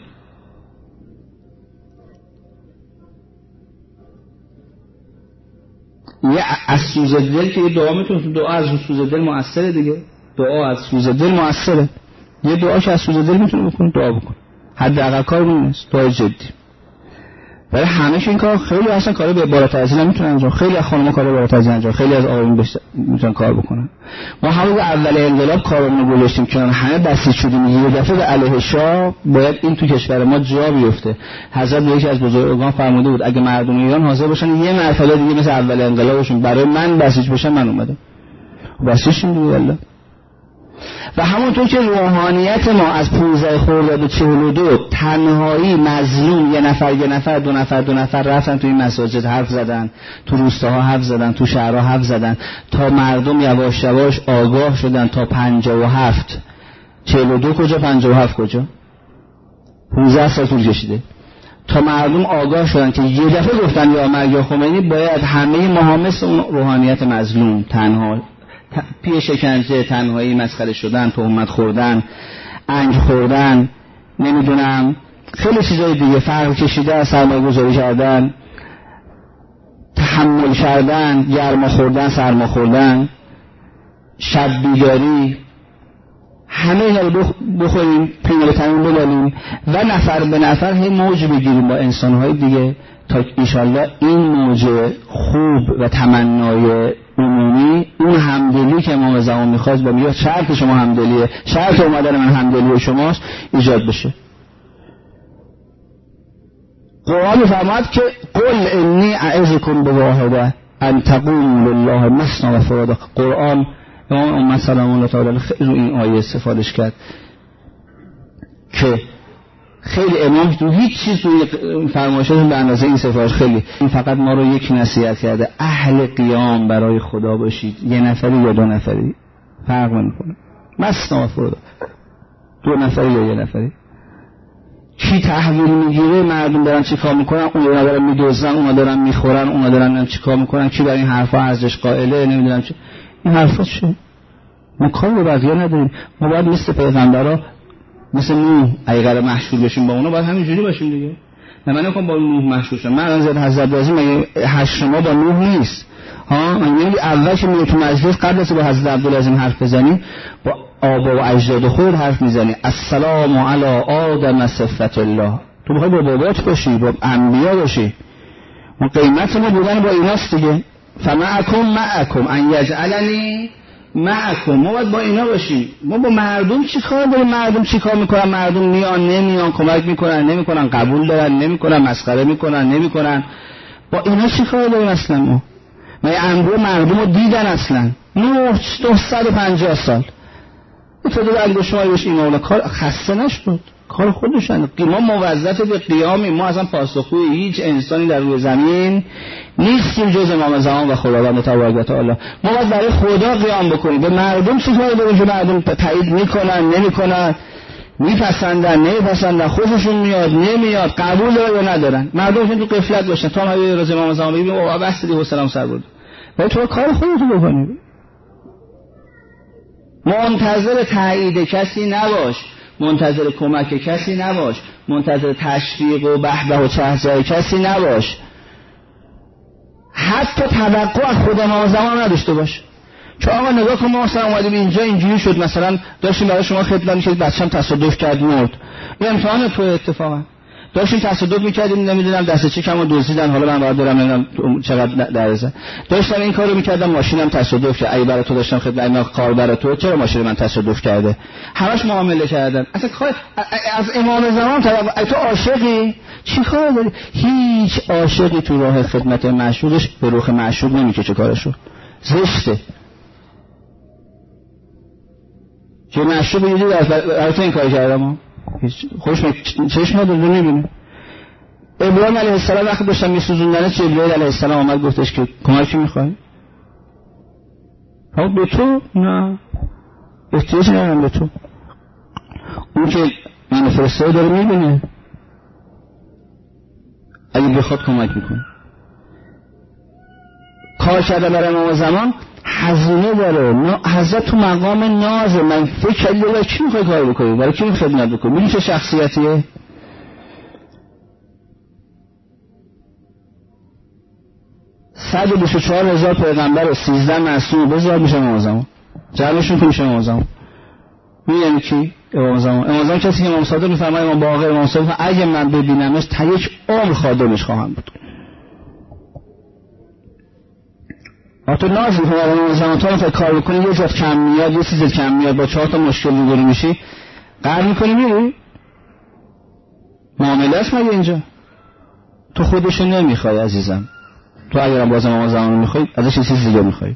یه از سوز دل که یه دعا میتونه، دعا از سوز دل مؤثره دیگه، دعا از سوز دل مؤثره. یه دعا که از سوز دل میتونه بکنه دعا بکن، حداقل کار نیست، دعای جدی. برای همه این کار خیلی اصلا کارا به بالاتر از این نمیتونن انجام، خیلی از خانم‌ها کارا بالاتر از این انجام، خیلی از آقایون میتونن کار بکنن. ما همون اول انقلاب کارمون رو گذاشتیم کنار، همه بسیج شدیم یه دفعه به علیه شاه، باید این تو کشور ما جا بیفته. حضرت یکی از بزرگان فرموده بود اگه مردم ایران حاضر باشن یه مرتبه دیگه مثل اول انقلابشون برای من بسیج بشن، من اومدم بسیج شدیم دیگه. الله. و همونطور که روحانیت ما از پانزده خرداد به چهل و دو تنهایی مظلوم یه نفر یه نفر دو نفر دو نفر رفتن توی مساجد حرف زدن، تو روستاها حرف زدن، تو شهرها حرف زدن، تا مردم یواش یواش آگاه شدن. تا پنجاه و هفت چهل و دو کجا، پنجاه و هفت کجا، پانزده سال طول کشیده تا مردم آگاه شدن که یه دفعه گفتن یا مرگ یا خمینی، باید همه ما مثل اون روحانیت مظلوم، تنها، پی شکنجه، تنهایی، مسخره شدن، تهمت خوردن، انج خوردن، نمیدونم خیلی چیزای دیگه، فرق کشیدن، سرمایه گذاری کردن، تحمل کردن، گرما خوردن، سرما خوردن، شب بیداری، همه اینا رو بخوریم، پیمال تنون بلالیم و نفر به نفر هی موج بگیریم با انسانهای دیگه تا انشالله این موج خوب و تمنای عمومی، اون همدلی که امام زمان میخواست و میگه شرط شما همدلیه، شرط اومدن من همدلی شماست، ایجاد بشه. قرآن فرمود که قل انی اعظکم بواحده ان تقوموا لله مثنی و فرادا. قرآن امام امت سلام الله تعالی خیلی رو این آیه استفادهش کرد که خیلی امام تو هیچ چیز توی فرمایشاتون به اندازه این سفارش خیلی، این فقط ما رو یک نصیحت کرده، اهل قیام برای خدا باشید، یه نفری یا دو نفری فرق نمیکنه، مثنی و فرادا، دو نفری یا یه نفری. کی تحویل میگیره، مردم دارن چی کار میکنن، اونا دارن میدوزن، اونا دارن میخورن، اونا دارن چی کار میکنن، کی در این حرفا ارزش قائله، نمیدونم چی این حرفا چیه. ما کار به بقیه نداریم، ما باید مثل پیغمبرا، مثل نوح اگه قرار مشهور بشیم با اونا باید همینجوری باشیم دیگه. نه من نمیخوام با نوح مشهور شم، من الان زیاد حضرت بازی مگه هشت ما با نوح نیست ها؟ من میگم اول که میای تو مجلس قبل از با حضرت عبدالعظیم حرف بزنی با آبا و اجداد خود حرف میزنی، السلام علی آدم صفت الله. تو میخوای با بابات باشی، با انبیا باشی، ما قیمت ما بودن با ایناست دیگه. فمعکم معکم ان یجعلنی معکم، ما باید با اینا باشیم. ما با مردم چی کار داریم؟ مردم چی کار میکنن؟ مردم میان نمیان، کمک میکنن نمیکنن، قبول دارن نمیکنن، مسخره میکنن نمیکنن، با اینا چی کار داریم اصلا؟ ما ما امر مردم رو دیدن اصلا نهصد و پنجاه سال افتاده به انگشت‌های بهش این اولا کار خسته نشد، کار خودشن. ما موظف به قیامیم، ما اصلا پاسخگوی هیچ انسانی در روی زمین نیستیم جز امام زمان و خداوند تبارک و تعالی. ما باید برای خدا قیام بکنیم. به مردم چه کار داریم که مردم تایید میکنن نمیکنن، میپسندن نمیپسندن، خوششون میاد نمیاد، قبول دارن یا ندارن. مردم که تو غفلت باشن تا ما روز امام زمان بگیم او بس دیگه حوصله‌ام سر برد. باید تو کار خودت بکنی، منتظر تایید کسی نباش. منتظر کمک کسی نباش، منتظر تشویق و بهبه و چهچه کسی نباش، حتی توقع از خود امام زمان نداشته باش. چون آقا نگاه کن ما مثلا اومدیم اینجا اینجوری شد، مثلا داشتیم برای شما خدمت می‌کردیم بچه‌م تصادف کرد مرد، این امتحان تو اتفاقا داشتیم تصادف می‌کردیم نمیدونم دسته چه کمو دزدیدن، حالا من باید برم نمیدونم چقدر درزه، داشتم این کارو می‌کردم ماشینم تصادف کرد، ای برای تو داشتم خدمت اینا کار برای تو، چرا ماشین من تصادف کرده، همش معامله کردن. اصلا کار از امام زمان تا تو عاشقی چی کار داری؟ هیچ عاشقی تو راه خدمت معشوقش به رخ معشوق نمیکشه کارشو، زشته. چه معشوق یه جوری برای تو این کار کردم خوش چشم نداره نمیبینه. ابراهیم علیه السلام وقتی داشتم میسوزوندنه جبرئیل علیه السلام آمد گفتش که کمکی میخوای؟ ها به تو؟ نه احتیاج ندارم به تو. اون که من فرستاده داره میبینه، اگه بخواد کمک میکنه. کار کرده برای امام زمان هزینه داره. حضرت تو مقام نازه، من فکر کردی برای کی میخوای کار بکنی، برای کی میخوای خدمت بکنی، میدونی چه شخصیتیه؟ صد و بیست و چهار هزار پیغمبر و سیزده معصوم بذار میشه امام زمان، جمعشون که میشه امام زمان. میدونی کی؟ امام زمان. امام زمان کسی که امام صادق میفرماید امام باقر امام صادق اگه من ببینمش تا یک عمر خادمش خواهم بود. تو ناز میکنه امام زمان تا میخوای کار بکنی یه جات کم میاد، یه چیز کم میاد، با چهار تا مشکل روبرو میشی، قهر میکنی میری؟ معامله است مگه اینجا؟ تو خودشو نمیخوای عزیزم، تو اگرم باز امام زمان رو میخوای ازش یه چیز دیگه میخوای.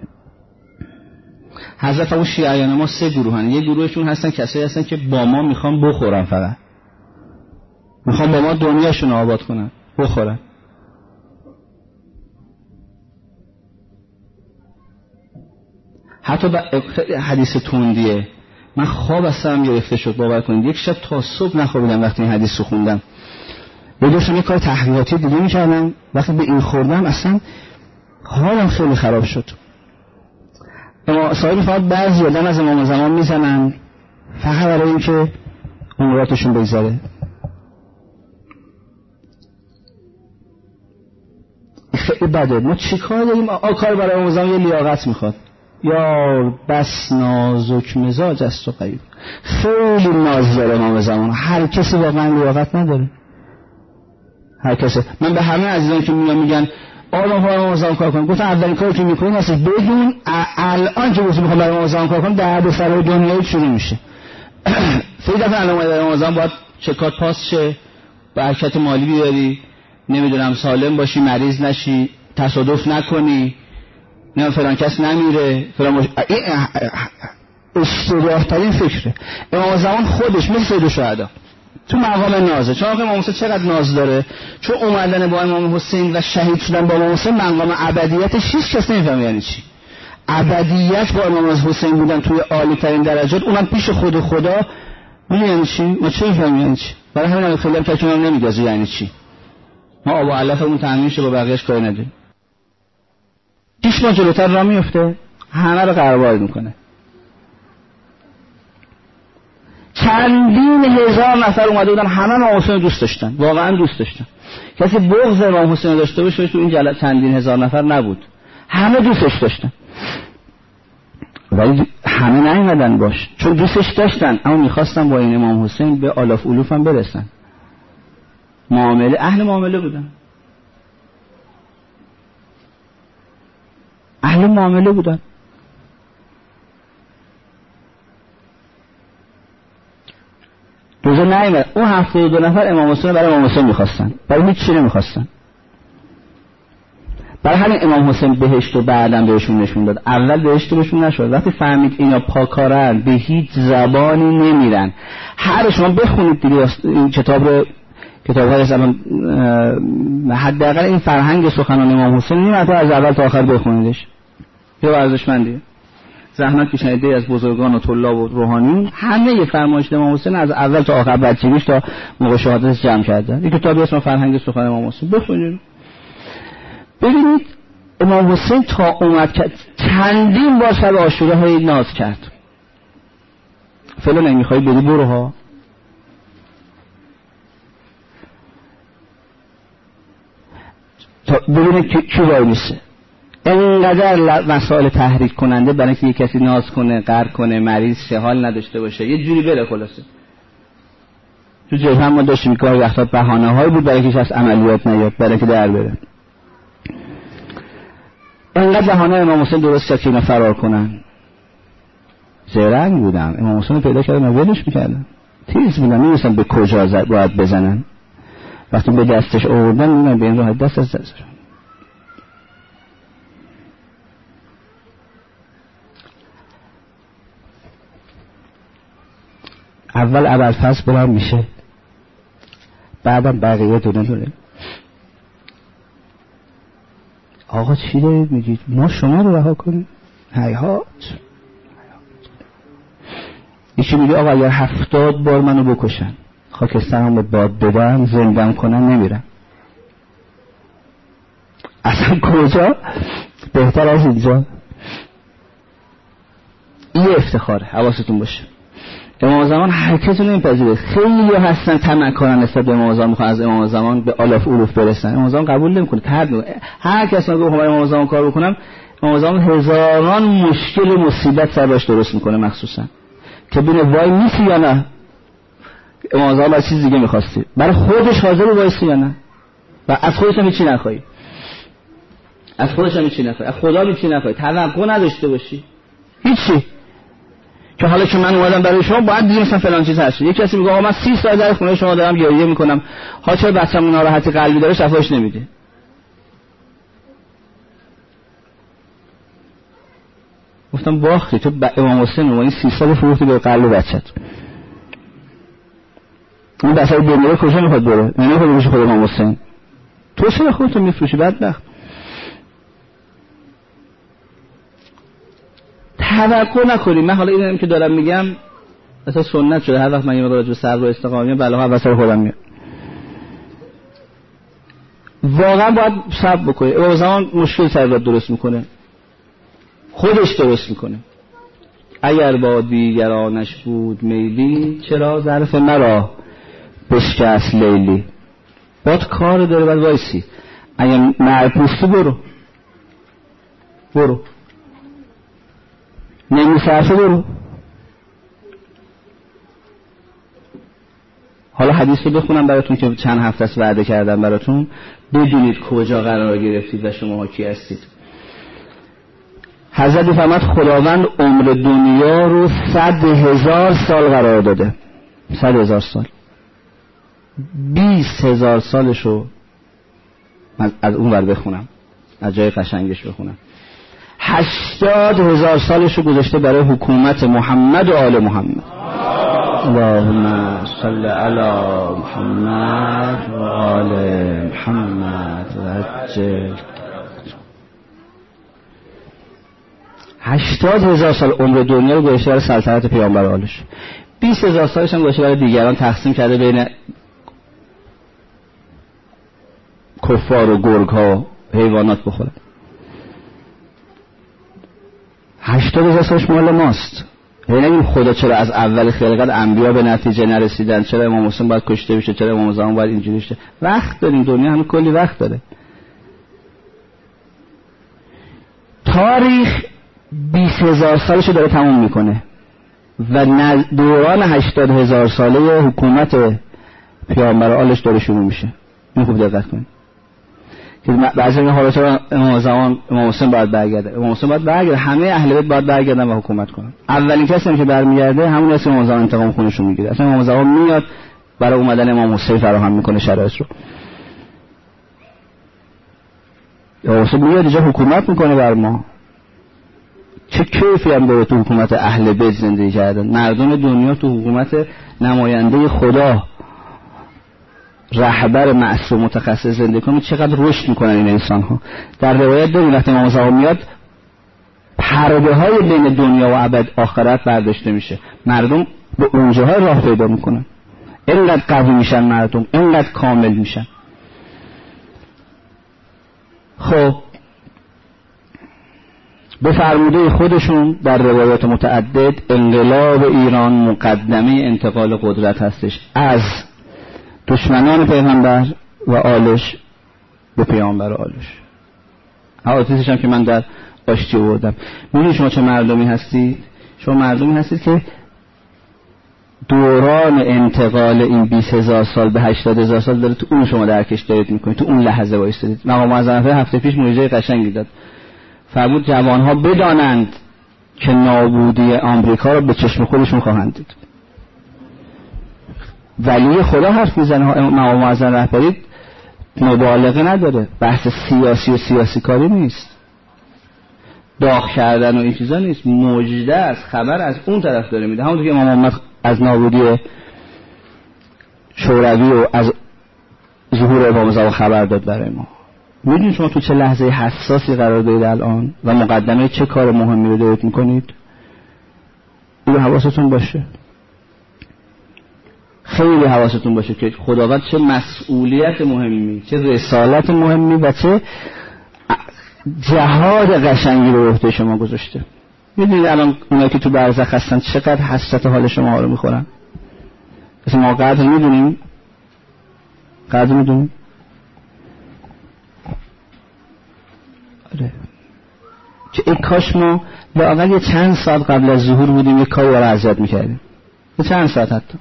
حضرت اون شیعیان ما سه گروهن، یه گروهشون هستن کسایی هستن که با ما میخوان بخورن، فقط میخوان با ما دنیاشون آباد کنن بخورن. حتی حدیث تندیه، من خواب از سرم گرفته شد باور کنید، یک شب تا صبح نخوابیدم وقتی این حدیث رو خوندم. یه داشتم یه کار تحقیقاتی دیگه میکردم، وقتی به این خوردم اصلا حالم خیلی خراب شد. اما صاحب میفرماد بعضی آدم از امام زمان میزنن فقط برای این که عمراتشون بگذره. خیلی بده. ما چی کار داریم؟ آ کار برای امام زمان یه لیاقت میخواد. یا بس نازک مزاج است و قیب، خیلی ناز داره امام زمان. هر کسی واقعا لیاقت نداره، هر کسی. من به همه عزیزان که میان میگن آقا ما امام زمان کار کنیم، گفتم اولین کاری که میکنین هست بدون الان که واسه میخوام برای امام زمان کار کنم درد سر دنیایی شروع میشه. فکر دفعه الان برای امام زمان باید چکات پاس شه، برکت مالی بیاری، نمیدونم سالم باشی، مریض نشی، تصادف نکنی، نه فلان کس نمیره، فلان مش... اشتباه ترین فکره. امام زمان خودش مثل سید شهدا تو مقام نازه. چون امام حسین چقدر ناز داره، چون اومدن با امام حسین و شهید شدن با امام حسین مقام ابدیتش هیچ کس نمیفهمه یعنی چی. ابدیت با امام حسین بودن توی عالی ترین درجات، اونم پیش خود خدا. میدونی یعنی چی؟ ما چه میفهمیم یعنی چی؟ برای همین خیلی هم که اونم نمیگه یعنی چی. ما آب و علفمون تامین شه با بقیه‌اش کاری نداریم. پیش ما جلوتر راه میفته، همه رو قربال میکنه. چندین هزار نفر اومده بودن، همه امام حسین دوست داشتن، واقعا دوست داشتن. کسی بغض امام حسین داشته باشه تو این جلسه چندین هزار نفر نبود، همه دوستش داشتن. ولی همه نیومدن باش، چون دوستش داشتن اما میخواستن با این امام حسین به آلاف الوف هم برسن. معامله، اهل معامله بودن، اهل معامله بودن. روزه نایمد اون هفتاد و دو نفر امام حسین برای امام حسین میخواستن، برای هیچ چیزی نمیخواستن. برای همین امام حسین بهشت و بعدم بهشون نشون داد. اول بهشت بهشون نشد، وقتی فهمید اینا پاکارن به هیچ زبانی نمیرن. هر شما بخونید دیگه این کتاب رو، کتاب های زمان حداقل این فرهنگ سخنان امام حسین نیم از اول تا آخر بخونیدش. یه ارزشمندیه. زحمت کشیده از بزرگان و طلاب و روحانیون همه یه فرمایش امام حسین از اول تا آخر بچگیش تا موقع شهادتش جمع کردن. این کتابی اسم فرهنگ سخن امام حسین بخونید. ببینید امام حسین تا اومد که چندین بار شب عاشوره های ناز کرد. فلان نمیخوای بدی برو ها. تا ببینه کی وای میشه. اینقدر مسائل تحریک کننده برای اینکه یک کسی ناز کنه، قهر کنه، مریض شه، حال نداشته باشه، یه جوری بره. خلاصه تو جبهه هم ما داشتیم کار وقتا بهانه هایی بود برای اینکه از عملیات نیاد، برای اینکه در بره. اینقدر بهانه امام حسین درست کرد که اینا فرار کنن. زرنگ بودن، امام حسین پیدا کردن و ولش میکردن. تیز بودن، می‌دونستن به کجا زد باید بزنن. وقتی به دستش آوردن می‌دونن به این راه دست از دست. اول ابوالفضل بلند میشه، بعدم بقیه دونه دونه. آقا چی دارید میگید؟ ما شما رو رها کنیم؟ هیهات. یکی میگه آقا اگر هفتاد بار منو بکشن، خاکسترم به باد بدن، زندم کنن، نمیرم. اصلا کجا بهتر از اینجا؟ این افتخاره، حواستون باشه. امام زمان هر کسی نمیپذیره. خیلی هستن طمع کنن نسبت به امام زمان، میخوان از امام زمان به آلاف الوف برسن. امام زمان قبول نمیکنه. ترد هر کسی میگه میخوام امام زمان کار بکنم، امام زمان هزاران مشکل و مصیبت سرش درست میکنه، مخصوصا که ببینه وای میسی یا نه. امام زمان از چیز دیگه میخواستی، برای خودش حاضر وایسی یا نه، و از خودش هم هیچی نخوای، از خودش هم هیچی نخوای، از خدا هم هیچی نخوای، توقع نداشته باشی هیچی. که حالا که من اومدم برای شما باید دیگه مثلا فلان چیز هست. یک کسی میگه آقا من سی سال در خونه شما دارم گریه میکنم، ها چرا بچه‌مون ناراحتی قلبی داره شفاش نمیده؟ گفتم باختی تو. امام حسین اومدی سی سال فروختی به قلب بچت. اون بچه‌ی بمیره کجا میخواد بره؟ نمیخواد بشه خود امام حسین. تو چرا خودت میفروشی بدبخت؟ توقع نکنی. من حالا اینم که دارم میگم مثلا سنت شده، هر وقت من یه راجع به صبر و استقامت بلاها واسه خودم میاد. واقعا باید صبر بکنی. امام زمان مشکل سر درست میکنه، خودش درست میکنه. اگر با دیگرانش بود میلی، چرا ظرف مرا بشکست لیلی. باید کار داره، باید وایسی. اگر مرپوستی برو برو، نمی‌صرفه برو. حالا حدیث رو بخونم براتون که چند هفته است وعده کردم براتون، بدونید کجا قرار گرفتید و شما کی هستید. حضرت فرمود خداوند عمر دنیا رو صد هزار سال قرار داده. صد هزار سال. بیست هزار سالشو من از اون ور بخونم، از جای قشنگش بخونم. هشتاد هزار سالشو گذاشته برای حکومت محمد و آل محمد. اللهم صل علی محمد و آل محمد وعجل. هشتاد هزار سال عمر دنیا رو گذاشته برای سلطنت پیامبر و آلش. بیست هزار سالش هم گذاشته برای دیگران، تقسیم کرده بین کفار و گرگ ها و حیوانات بخورن. هشتاد هزار سالش مال ماست. نمیگیم خدا چرا از اول خلقت انبیا به نتیجه نرسیدن، چرا امام حسین باید کشته بشه، چرا امام زمان باید اینجوری بشه. وقت داریم، دنیا همین کلی وقت داره. تاریخ بیست هزار سالشو داره تموم میکنه و دوران هشتاد هزار ساله حکومت پیامبر آلش داره شروع میشه. این خوب دقت کنید که بعضی میگن حالا چرا امام زمان امام حسین باید برگرده. امام حسین باید برگرده، همه اهل بیت باید برگردن و حکومت کنن. اولین کسی که برمیگرده همون است که امام زمان انتقام خونشون میگیره. اصلا امام زمان میاد برای اومدن امام حسین فراهم میکنه شرایط رو. امام حسین میاد اینجا حکومت میکنه بر ما. چه کیفی هم داره تو حکومت اهل بیت زندگی کردن. مردم دنیا تو حکومت نماینده خدا، رهبر معصوم متخصص زندگی کنه، چقدر رشد میکنن این انسان ها. در روایت داریم وقتی امام زمان میاد پرده های بین دنیا و ابد آخرت برداشته میشه، مردم به اونجاها راه پیدا میکنن. اینقدر قوی میشن مردم، اینقدر کامل میشن. خب به فرموده خودشون در روایات متعدد انقلاب ایران مقدمه انتقال قدرت هستش از دشمنان پیغمبر و آلش به پیامبر و آلش. حوادثش هم که من در آشتی آوردم. می‌دونید شما چه مردمی هستید؟ شما مردمی هستید که دوران انتقال این بیست هزار سال به هشتاد هزار سال داره، تو اون شما درکش دارید میکنید، تو اون لحظه وایستید. مقام معظم هفته پیش موعظه قشنگی داد، فرمود جوانها بدانند که نابودی آمریکا رو به چشم خودشون خواهند دید. ولی خدا حرف میزنه، مقام معظم رهبری مبالغه نداره، بحث سیاسی و سیاسی کاری نیست، داغ کردن و این چیزا نیست، مجده است، خبر از اون طرف داره میده. همونطور که امام محمد از نابودی شوروی و از ظهور امام زمان خبر داد برای ما. میدونید شما تو چه لحظه حساسی قرار دارید الان و مقدمه چه کار مهمی رو دارید میکنید؟ این حواستون باشه، خیلی حواستون باشه که خداوند چه مسئولیت مهمی، چه رسالت مهمی و چه جهاد قشنگی رو عهده شما گذاشته. میدونید الان اونایی که تو برزخ هستن چقدر حسرت حال شما رو میخورن؟ مثل ما قدر میدونیم؟ قدر میدونیم؟ آره. که ای کاش ما لااقل یه چند ساعت قبل از ظهور بودیم، یه کاری رو اذیت میکردیم، یه چند ساعت حتی.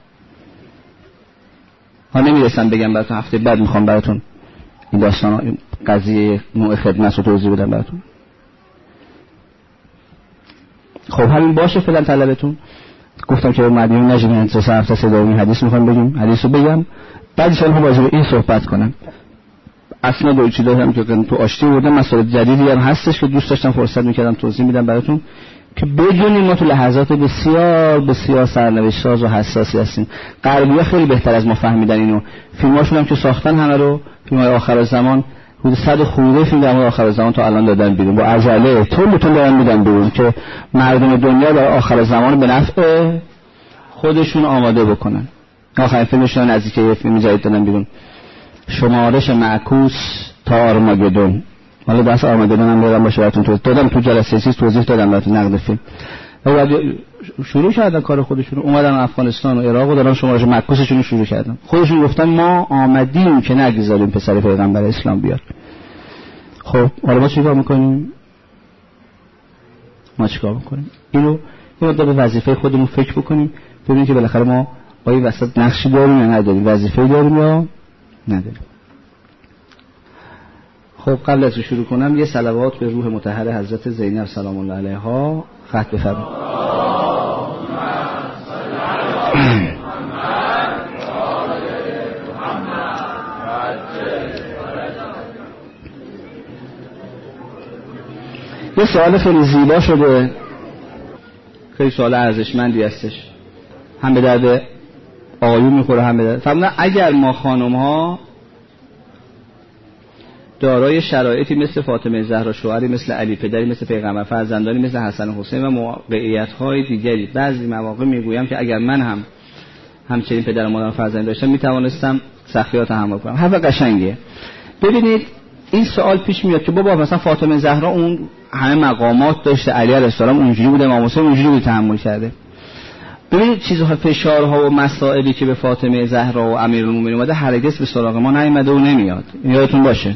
ها نمیرسم بگم براتون، هفته بعد میخوام براتون این داستان این قضیه نوع خدمت رو توضیح بدم براتون. خب همین باشه فعلا طلبتون. گفتم که مدیون نجیم انترس هفته صدایی حدیث میخوام بگیم، حدیث رو بگم بعدش هم باید این صحبت کنم. اصلا دوی چی دارم که تو آشتی بودم، مسئله جدیدی هم هستش که دوست داشتم فرصت میکردم توضیح میدم براتون که بدونیم ما تو لحظات بسیار بسیار سرنوشت ساز و حساسی هستیم. غربی‌ها خیلی بهتر از ما فهمیدن اینو، فیلماشون هم که ساختن همه رو، فیلم‌های آخرالزمان حدود صد خورده فیلم در مورد آخرالزمان تا الان دادن بیرون، با عجله تون تون دارن میدن بیرون که مردم دنیا در آخرالزمان به نفع خودشون آماده بکنن. آخرین فیلمشون نزدیک یه فیلم جدید دادن بیرون، شمارش معکوس تا آرماگدون. حالا بحث آرماگدون هم دادم باشه براتون توضیح دادم، تو جلسه چیز توضیح دادم براتون نقد فیلم. بعد شروع کردن کار خودشون، اومدن افغانستان و عراق و دارن شمارش معکوسشون رو شروع کردن. خودشون گفتن ما آمدیم که نگذاریم پسر پیغمبر اسلام بیاد. خب حالا ما چیکار میکنیم؟ ما چیکار میکنیم؟ اینو یه مقدار به وظیفه خودمون فکر بکنیم، ببینیم که بالاخره ما آیا وسط نقشی داریم یا نداریم، وظیفه‌ای داریم یا نداریم. خب قبل از شروع کنم یه صلوات به روح مطهر حضرت زینب سلام الله علیها ختم بفرمایید. یه سوال خیلی زیبا شده، خیلی سوال ارزشمندی هستش، هم به درد آقایون میخوره هم به درد فرمودن اگر ما خانم ها دارای شرایطی مثل فاطمه زهرا شوهری مثل علی پدری مثل پیغمبر فرزندانی مثل حسن و حسین و موقعیت های دیگری، بعضی مواقع میگویم که اگر من هم همچنین پدر و مادر فرزند داشتم میتوانستم سختیات تحمل کنم. حرف قشنگیه. ببینید این سوال پیش میاد که بابا مثلا فاطمه زهرا اون همه مقامات داشته، علی علیه السلام اونجوری بوده، امام حسین اونجوری بود تحمل کرده. ببینید چیزها فشارها و مسائلی که به فاطمه زهرا و امیرالمومنین اومده هرگز به سراغ ما نیامده و نمیاد، یادتون باشه.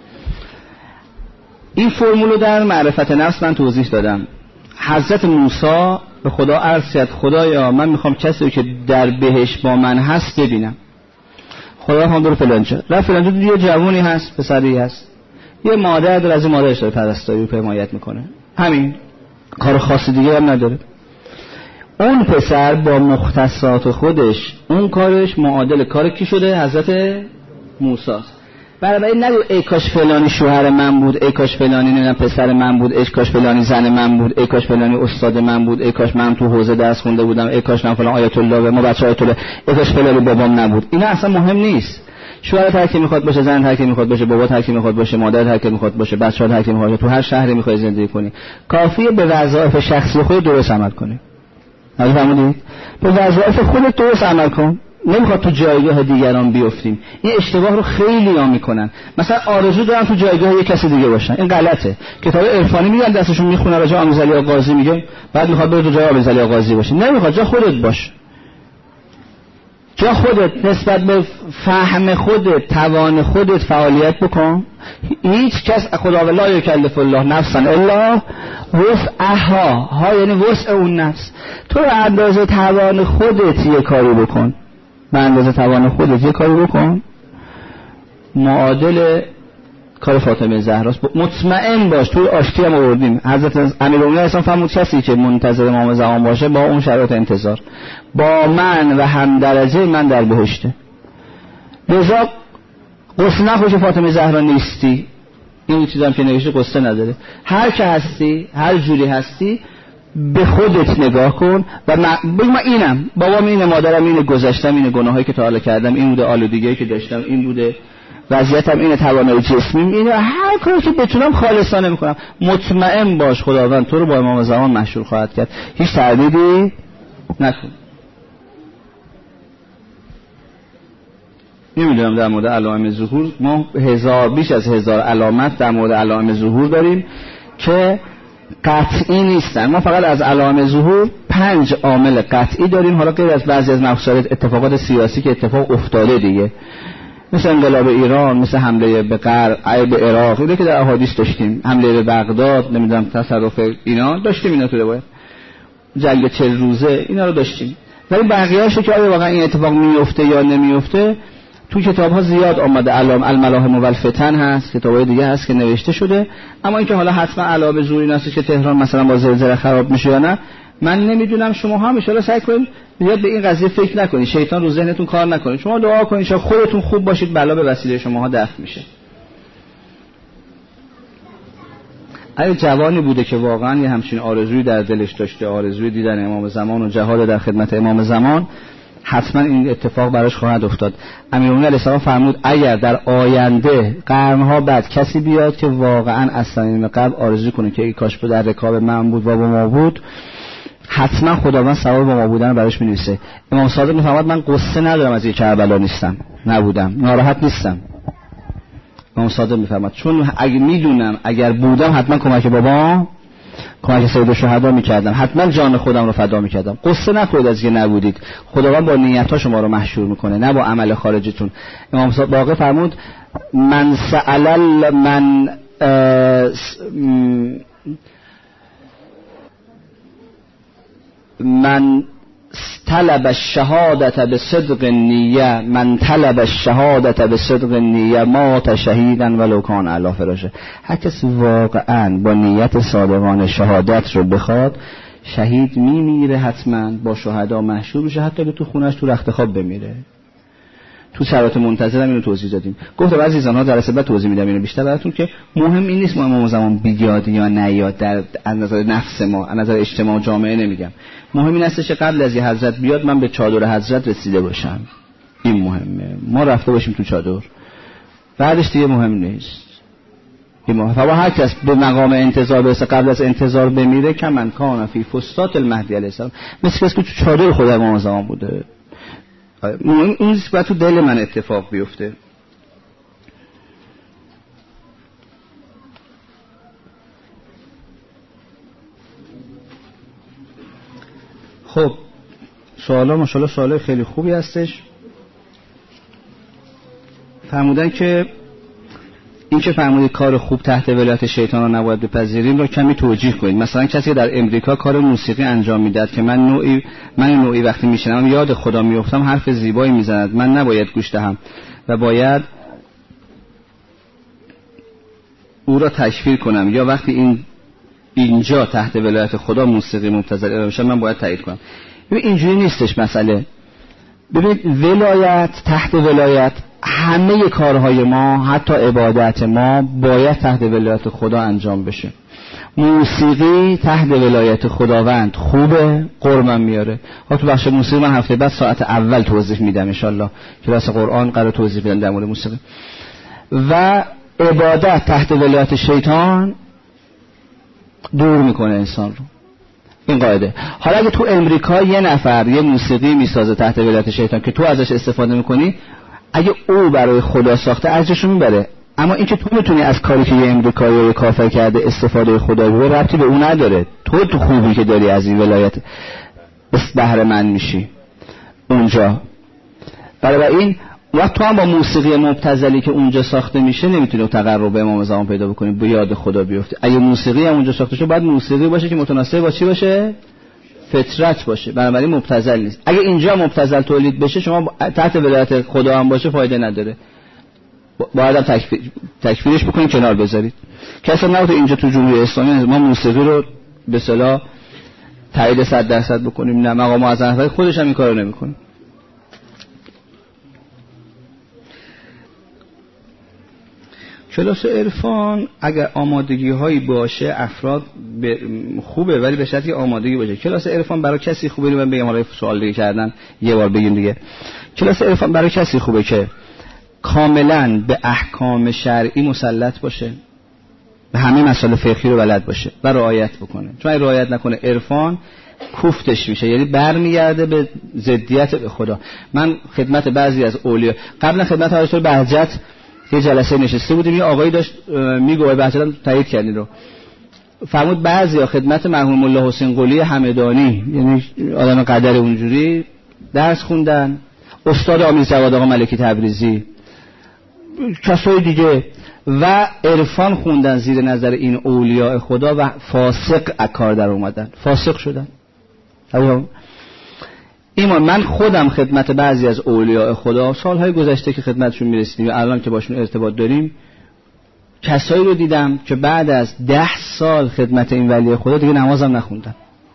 این فرمولو در معرفت نفس من توضیح دادم. حضرت موسی به خدا عرض کرد خدایا من میخوام کسی که در بهشت با من هست ببینم. خدا هم داره فلانجا رفت، فلانجا یه جوانی هست، پسری هست، یه مادر داره، از این مادرش داره پرستاری و حمایت میکنه، همین، کار خاصی دیگه هم نداره. اون پسر با مختصات خودش اون کارش معادل کار کی شده؟ حضرت موسی. برای نگو ای کاش فلانی شوهر من بود، ای کاش فلانی نمیدونم پسر من بود، ای کاش فلانی زن من بود، ای کاش فلانی استاد من بود، ای کاش من تو حوزه درس خونده بودم، ای کاش من فلان آیت الله ما بچه آیت الله، ای کاش فلانی بابام نبود. اینا اصلا مهم نیست. شوهر هر کی میخواد باشه، زن هر کی میخواد باشه، بابا هر کی میخواد باشه، مادر هر کی میخواد باشه، بچه‌ها هر کی میخواد باشه، تو هر شهری میخوای زندگی کنی، کافیه به وظایف شخصی خودت درست عمل کنی. حالا فهمیدید؟ به وظایف خودت درست عمل کن. نمیخواد تو جایگاه دیگران بیفتیم. این اشتباه رو خیلی ها میکنن. مثلا آرزو دارن تو جایگاه یک کسی دیگه باشن. این غلطه. کتاب عرفانی میگن دستشون میخونه راجع امیرعلی آقاضی میگه، بعد میخواد بره تو جای امیرعلی آقاضی باشه. نمیخواد، جا خودت باش. جا خودت نسبت به فهم خودت، توان خودت فعالیت بکن. هیچ کس خدا لا یکلف الله نفسا الا وسعها، ها یعنی وسع اون نفس. تو به اندازه توان خودت یه کاری بکن، به اندازه توان خودت یه کاری بکن. معادل کار فاطمه زهراست. مطمئن باش. توی آشتی هم آوردیم حضرت امیرالمومنین اصلا فرمود کسی که منتظر امام زمان باشه با اون شرایط انتظار، با من و هم درجه من در بهشته. لذا قصه نخوش فاطمه زهرا نیستی. این چیزام که نوشته قصه نداره. هر که هستی، هر جوری هستی، به خودت نگاه کن و بگو من اینم، بابام اینه، مادرم اینه، گذشتم اینه، گناهایی که تا حالا کردم این بوده، آلودگیایی که داشتم این بوده، وضعیتم اینه، توانایی جسمیم اینه، هر کاری که بتونم خالصانه میکنم. مطمئن باش خداوند تو رو با امام زمان مشهور خواهد کرد. هیچ تردیدی نکن. نمیدونم در مورد علائم ظهور، ما هزار بیش از هزار علامت در مورد علائم ظهور داریم که قطعی نیستن. ما فقط از علائم ظهور پنج عامل قطعی داریم، حالا غیر از بعضی از مخصوصات اتفاقات سیاسی که اتفاق افتاده دیگه، مثل انقلاب ایران، مثل حمله به غرب، به عراق، اینو که در احادیث داشتیم، حمله به بغداد، نمیدونم تصرف اینا داشتیم، اینا تو روایت، جنگ چهل روزه، اینا رو داشتیم. ولی بقیه‌اشو که آیا واقعا این اتفاق میفته یا نمیفته تو کتاب‌ها زیاد آمده. علام الملاحم و الفتن هست، کتاب‌های دیگه هست که نوشته شده. اما اینکه حالا حتما علامه ظهوری نیست که تهران مثلا با زلزله خراب میشه یا نه، من نمیدونم. شما هم ان شاءالله سعی کنید زیاد به این قضیه فکر نکنید، شیطان رو ذهنتون کار نکنه. شما دعا کنید شما خودتون خوب باشید، بلا به وسیله شماها دفع میشه. اگه جوانی بوده که واقعا یه همچین آرزویی در دلش داشته، آرزوی دیدن امام زمان و جهاد در خدمت امام زمان، حتما این اتفاق براش خواهد افتاد. امیرالمومنین علیه السلام فرمود اگر در آینده قرنها بعد کسی بیاد که واقعا اصلا این قلب آرزو کنه که ای کاش به در رکاب من بود و با ما بود، حتما خداوند ثواب با ما بودن براش می‌نویسه. امام صادق می‌فرماد من قصه ندارم از این کربلا نیستم، نبودم، ناراحت نیستم. امام صادق می‌فرماد چون اگه میدونم اگر بودم حتما کمک بابا، کمک سید الشهدا می‌کردم، حتما جان خودم رو فدا می‌کردم. قصه نکنید از اینکه نبودید. خداوند با نیت‌ها شما رو محشور می‌کنه، نه با عمل خارجیتون. امام صادق باقی فرمود من سأل من من طلب الشهادت به صدق النیه من طلب الشهادت به صدق النیه مات شهیدا ولو کان علی فراشه. هر کسی واقعا با نیت صادقانه شهادت رو بخواد، شهید میمیره، حتما با شهدا محشور میشه، حتی که تو خونش تو رخت خواب بمیره. تو شرایط منتظر هم اینو توضیح دادیم. گفتم عزیزان ها در بعد توضیح میدم اینو بیشتر براتون که مهم این نیست ما امام زمان بیاد یا نیاد در از نظر نفس ما، از نظر اجتماع جامعه نمیگم. مهم این است که قبل از این حضرت بیاد من به چادر حضرت رسیده باشم. این مهمه. ما رفته باشیم تو چادر. بعدش دیگه مهم نیست. این مهم. فوا هر کس به مقام انتظار برسه قبل از انتظار بمیره که من کان فی فستات المهدی علیه السلام، مثل کسی که تو چادر خدا امام زمان بوده. این این باید تو دل من اتفاق بیفته. خب سوالا ماشاءالله سوال خیلی خوبی هستش. فرمودن که این که فرمودید کار خوب تحت ولایت شیطان رو نباید بپذیریم رو کمی توجیه کنید. مثلا کسی در امریکا کار موسیقی انجام میداد که من نوعی من نوعی وقتی میشنم یاد خدا میافتم، حرف زیبایی میزند، من نباید گوش دهم و باید او را تشویق کنم، یا وقتی این اینجا تحت ولایت خدا موسیقی مبتذل بشه من باید تایید کنم. ببین اینجوری نیستش مسئله. ببینید ولایت تحت ولایت همه کارهای ما، حتی عبادت ما باید تحت ولایت خدا انجام بشه. موسیقی تحت ولایت خداوند خوبه، قربم میاره. ها تو بخش موسیقی من هفته بعد ساعت اول توضیح میدم ان شاء الله، کلاس قرآن قرار توضیح بدم در مورد موسیقی. و عبادت تحت ولایت شیطان دور میکنه انسان رو. این قاعده. حالا اگه تو امریکا یه نفر یه موسیقی میسازه تحت ولایت شیطان که تو ازش استفاده میکنی، اگه او برای خدا ساخته ارزشو میبره، اما اینکه تو میتونی از کاری که یه امریکایی یا یه کافر کرده استفاده خدا ببری ربطی به اون نداره. تو تو خوبی که داری از این ولایت بهره مند میشی اونجا. برای این وقت تو هم با موسیقی مبتذلی که اونجا ساخته میشه نمیتونی تقرب به امام زمان پیدا بکنی، به یاد خدا بیفتی. اگه موسیقی هم اونجا ساخته شه باید موسیقی باشه که متناسب با چی باشه؟ فطرت باشه. بنابراین مبتذل نیست. اگه اینجا مبتذل تولید بشه شما تحت ولایت خدا هم باشه فایده نداره، باید هم تکفیر تکفیرش بکنید، کنار بذارید. کسی نبوده اینجا تو جمهوری اسلامی ما موسیقی رو به اصطلاح تایید صد درصد بکنیم، نه مقام معظم خودش هم این کارو نمیکنه. کلاس عرفان اگر آمادگی هایی باشه افراد خوبه، ولی به شرطی آمادگی باشه. کلاس عرفان برای کسی خوبه، من بگم حالا سوال دیگه کردن یه بار بگیم دیگه. کلاس عرفان برای کسی خوبه که کاملا به احکام شرعی مسلط باشه، به همه مسائل فقهی رو بلد باشه و رعایت بکنه. چون اگه رعایت نکنه عرفان کوفتش میشه، یعنی برمیگرده به ضدیت به خدا. من خدمت بعضی از اولیاء قبلا خدمت حضرت بهجت یه جلسه نشسته بودیم، یه آقایی داشت میگه بهجتم تایید کردین رو فرمود بعضیا خدمت مرحوم ملا حسین قلی همدانی، یعنی آدم قدر اونجوری درس خوندن، استاد آمین جواد آقا ملکی تبریزی، کسای دیگه، و عرفان خوندن زیر نظر این اولیاء خدا و فاسق اکار در اومدن، فاسق شدن. ایمان من خودم خدمت بعضی از اولیاء خدا سالهای گذشته که خدمتشون میرسیدیم و الان که باشون ارتباط داریم، کسایی رو دیدم که بعد از ده سال خدمت این ولی خدا دیگه نمازم نخوندن،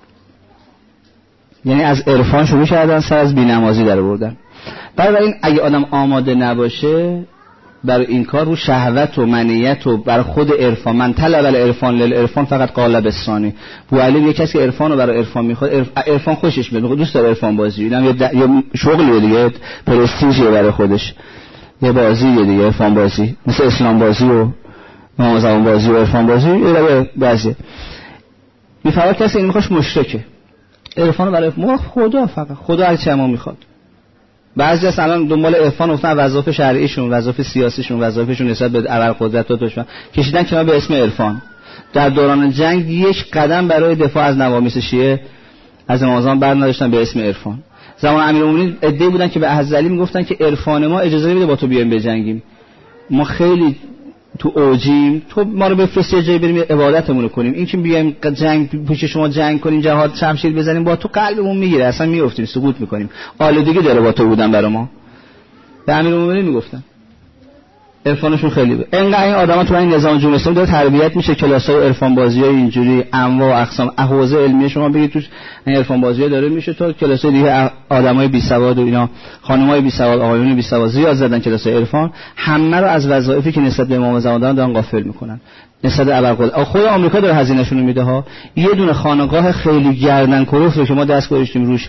یعنی از عرفان شروع کردن سر از بی‌نمازی در بردن. برای این اگه آدم آماده نباشه برای این کار رو شهوت و منیت و برای خود عرفان، من طلب العرفان للعرفان فقط قالب الثانی. بو علی یه کسی که عرفان رو برای عرفان میخواد، عرفان خوشش میاد، دوست داره عرفان بازی، اینم یه, د... یه شغلیه دیگه، پرستیژه برای خودش، یه بازیه دیگه، عرفان بازی مثل اسلام بازی و امام زمان بازی و عرفان بازی، یه بازی. میفهمه کسی این میخواش مشرکه، عرفان رو برای ما خدا، فقط خدا هر چی ما میخواد. بعضی از الان دنبال عرفان افتادن، وظایف شرعیشون، وظایف سیاسیشون، وظایفشون نسبت به ابرقدرت و دشمن کشیدن که ما به اسم عرفان. در دوران جنگ یک قدم برای دفاع از نوامیس شیعه از امام زمان برنداشتن به اسم عرفان. زمان امیرالمومنین عده‌ای بودن که به حضرت میگفتن که عرفان ما اجازه نمیده با تو بیایم بجنگیم، ما خیلی تو اوجیم، تو ما رو بفرستی جایی بریم عبادتمون رو کنیم، این که بیایم جنگ پیش شما جنگ کنیم، جهاد شمشیر بزنیم، با تو قلبمون میگیره، اصلا میافتیم، سقوط میکنیم، آلودگی داره با تو بودن برای ما. به امیرالمومنین میگفتن عرفانشون خیلی بود. اینقدر این آدما تو این نظام جمهوری اسلامی داره تربیت میشه، کلاسای عرفان بازیای اینجوری انواع و اقسام حوزه علمیه شما بگید توش این عرفان بازی‌ها داره میشه، تو کلاسای دیگه آدمای بی سواد و اینا، خانمای بی سواد، آقایون بی سواد زیاد زدن کلاسای عرفان، همه رو از وظایفی که نسبت به امام زمان دارن دارن غافل میکنن. نسبت به ابرقدرت خود آمریکا داره هزینه‌شون رو میده ها. یه دونه خانقاه خیلی گردن کلوف رو که ما دست گذاشتیم روش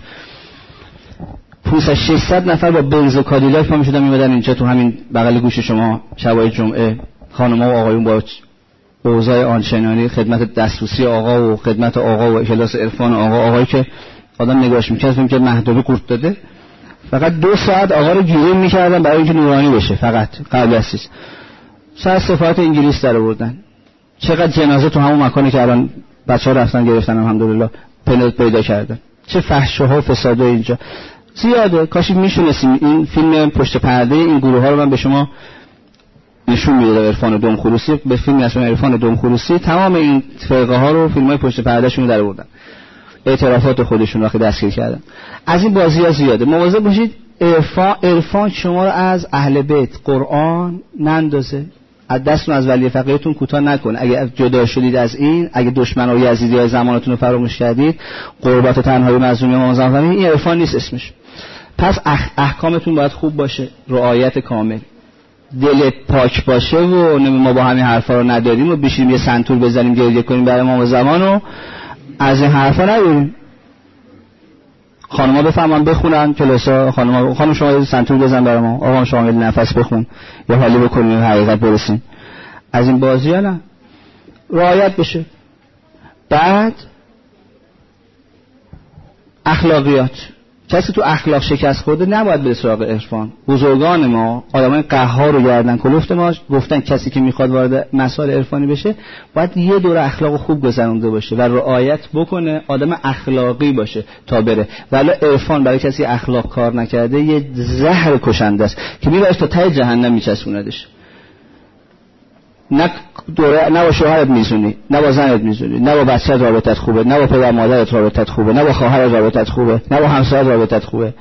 پونصد ششصد نفر با بنز و کادیلاک پا میشدن میمدن اینجا تو همین بغل گوش شما شبای جمعه، خانم‌ها و آقایون با اوضاع آنچنانی خدمت دستوسی آقا و خدمت آقا و کلاس عرفان آقا، آقایی که آدم نگاهش می‌کرد فکر می‌کرد مهدوی قورت داده، فقط دو ساعت آقا رو گیریم می‌کردن برای اینکه نورانی بشه، فقط قبل از چیز سر صفات انگلیس در آوردن. چقدر جنازه تو همون مکانی که الان بچه‌ها رفتن گرفتن الحمدلله پیدا کردن، چه فحش‌ها و فسادای اینجا زیاده. کاشی میشونستیم این فیلم پشت پرده این گروه ها رو من به شما نشون میدادم، عرفان دم خروسی، به فیلم اسم عرفان دم خروسی تمام این فرقه ها رو فیلم های پشت پرده شون رو در آوردن، اعترافات خودشون رو دستگیر کردن. از این بازی ها زیاده. مواظب باشید عرفان عرفان شما رو از اهل بیت قرآن نندازه، از دستتون از ولی فقیهتون کوتاه نکن. اگه جدا شدید از این، اگه دشمنای یزیدی های زمانتون رو فراموش کردید، قربت و تنهایی مظلومی امام زمان، این عرفان نیست اسمش. پس اح- احکامتون باید خوب باشه، رعایت کامل، دلت پاک باشه و ما با همین حرفا رو نداریم و بشیم یه سنتور بزنیم گریه کنیم برای امام زمان و از این حرفا نداریم. خانم‌ها بفهمن بخونن کلاسا، خانم‌ها خانم شما سنتور بزن برای ما، آقا شما نفس بخون یا حالی بکنیم حقیقت برسیم. از این بازی‌ها نه، رعایت بشه. بعد اخلاقیات. کسی تو اخلاق شکست خورده نباید به سراغ عرفان. بزرگان ما، آدمای قهار و گردن کلفت ما گفتن کسی که میخواد وارد مسائل عرفانی بشه باید یه دوره اخلاق خوب گذرونده باشه و رعایت بکنه، آدم اخلاقی باشه تا بره. ولی عرفان برای کسی اخلاق کار نکرده یه زهر کشنده است که میبرش تا ته جهنم میچسبوندش. نه دوره نه با شوهرت میزونی، نه با زنت میزونی، نه با بچه‌ت رابطت خوبه، نه با پدر مادرت رابطت خوبه، نه با خواهرت رابطت خوبه، نه با همسرت رابطت خوبه.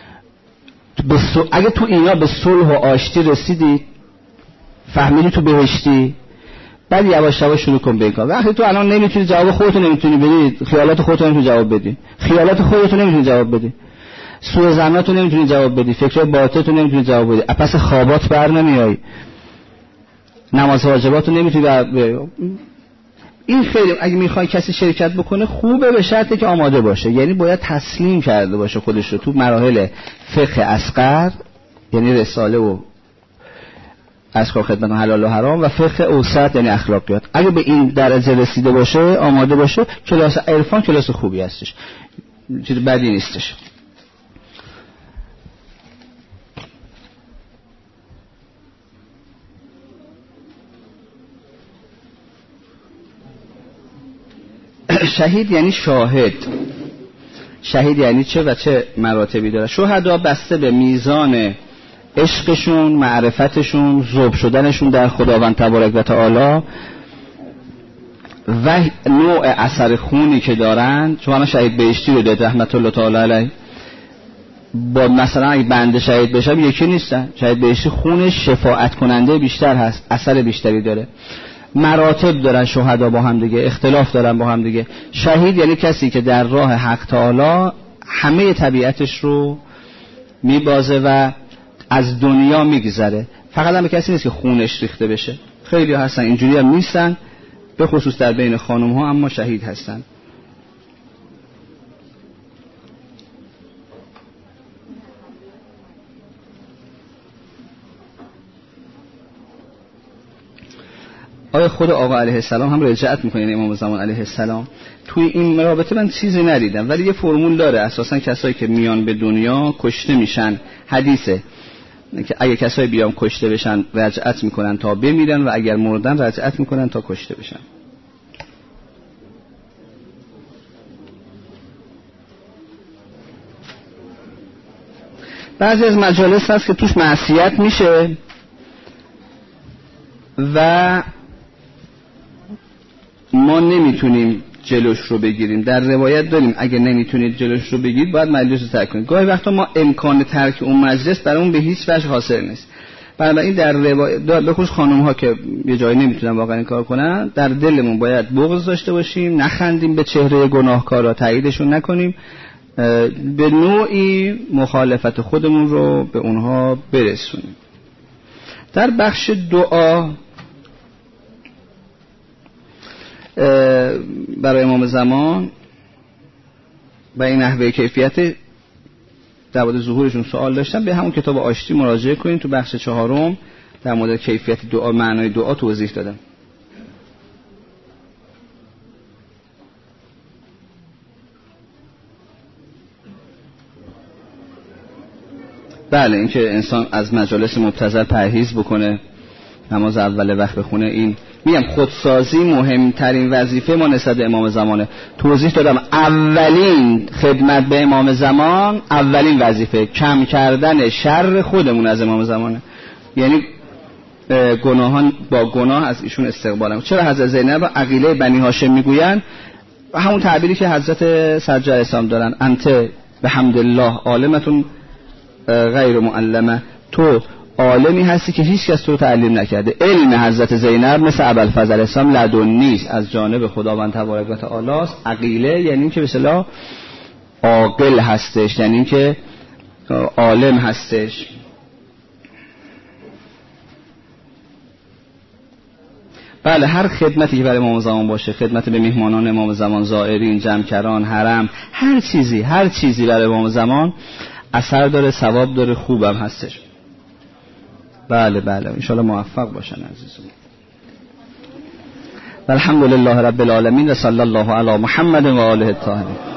اگه تو اینا به صلح و آشتی رسیدی، فهمیدی تو بهشتی، بعد یواش یواش شروع کن به این کار. وقتی تو الان نمیتونی جواب خودت نمیتونی بدی، خیالات خودت نمیتونی جواب بدی، خیالات خودت نمیتونی جواب بدی، سوء ظنات نمیتونی جواب بدی، فکر باطلت نمیتونی جواب بدی، پس خوابات بر نمیای، نماز واجبات رو نمیتونی بر... این خیلی اگه میخوای کسی شرکت بکنه خوبه به شرطی که آماده باشه، یعنی باید تسلیم کرده باشه خودش رو تو مراحل فقه اصغر، یعنی رساله و اذکار خدمت و حلال و حرام، و فقه اوسط یعنی اخلاقیات. اگه به این درجه رسیده باشه، آماده باشه، کلاس عرفان کلاس خوبی هستش، چیز بدی نیستش. شهید یعنی شاهد. شهید یعنی چه و چه مراتبی داره؟ شهدا بسته به میزان عشقشون، معرفتشون، ذوب شدنشون در خداوند تبارک و تعالی و نوع اثر خونی که دارن. چون شهید بهشتی رو داد رحمت الله تعالی علیه، با مثلا اگه بنده شهید بشم یکی نیستن. شهید بهشتی خونش شفاعت کننده بیشتر هست، اثر بیشتری داره. مراتب دارن شهدا با هم دیگه، اختلاف دارن با هم دیگه. شهید یعنی کسی که در راه حق تعالی همه طبیعتش رو میبازه و از دنیا میگذره. فقط هم کسی نیست که خونش ریخته بشه. خیلی هستن اینجوری هم نیستن، به خصوص در بین خانم ها، اما شهید هستن. آیا خود آقا علیه السلام هم رجعت میکنه؟ یعنی امام زمان علیه السلام توی این رابطه من چیزی ندیدم، ولی یه فرمول داره. اساسا کسایی که میان به دنیا کشته میشن، حدیثه که اگه کسایی بیان کشته بشن رجعت میکنن تا بمیرن و اگر مردن رجعت میکنن تا کشته بشن. بعضی از مجالس هست که توش معصیت میشه و ما نمیتونیم جلوش رو بگیریم. در روایت داریم اگه نمیتونید جلوش رو بگیرید باید مجلس رو ترک کنید. گاهی وقتا ما امکان ترک اون مجلس برامون به هیچ وجه حاصل نیست. بنابراین در روایت به خصوص خانم ها که یه جایی نمیتونن واقعا این کار کنن، در دلمون باید بغض داشته باشیم، نخندیم به چهره گناهکارا، تاییدشون نکنیم، به نوعی مخالفت خودمون رو به اونها برسونیم. در بخش دعا برای امام زمان و این نحوه کیفیت در مورد ظهورشون سوال داشتم، به همون کتاب آشتی مراجعه کنین. تو بخش چهارم در مورد کیفیت دعا، معنای دعا توضیح دادم. بله، اینکه انسان از مجالس مبتذل پرهیز بکنه، نماز اول وقت بخونه. این میگم خودسازی مهمترین وظیفه ما نسبت به امام زمانه. توضیح دادم اولین خدمت به امام زمان، اولین وظیفه کم کردن شر خودمون از امام زمانه. یعنی گناهان با گناه از ایشون استقبالم. چرا حضرت زینب عقیله بنی هاشم میگوین؟ همون تعبیری که حضرت سجاد اسلام دارن، انت به حمد الله عالمتون غیر معلمه، تو عالمی هستی که هیچ کس تو رو تعلیم نکرده. علم حضرت زینب مثل ابوالفضل اسلام لدنی است، از جانب خداوند تبارک و تعالی است. عقیله یعنی که به اصطلاح عاقل هستش، یعنی که عالم هستش. بله، هر خدمتی که برای امام زمان باشه، خدمت به میهمانان امام زمان، زائرین، جمکران، حرم، هر چیزی هر چیزی برای امام زمان اثر داره، ثواب داره، خوبم هستش. بله بله، انشاءالله موفق باشن عزیزم. الحمدلله رب العالمین و صلی الله علی محمد و آله الطاهرین.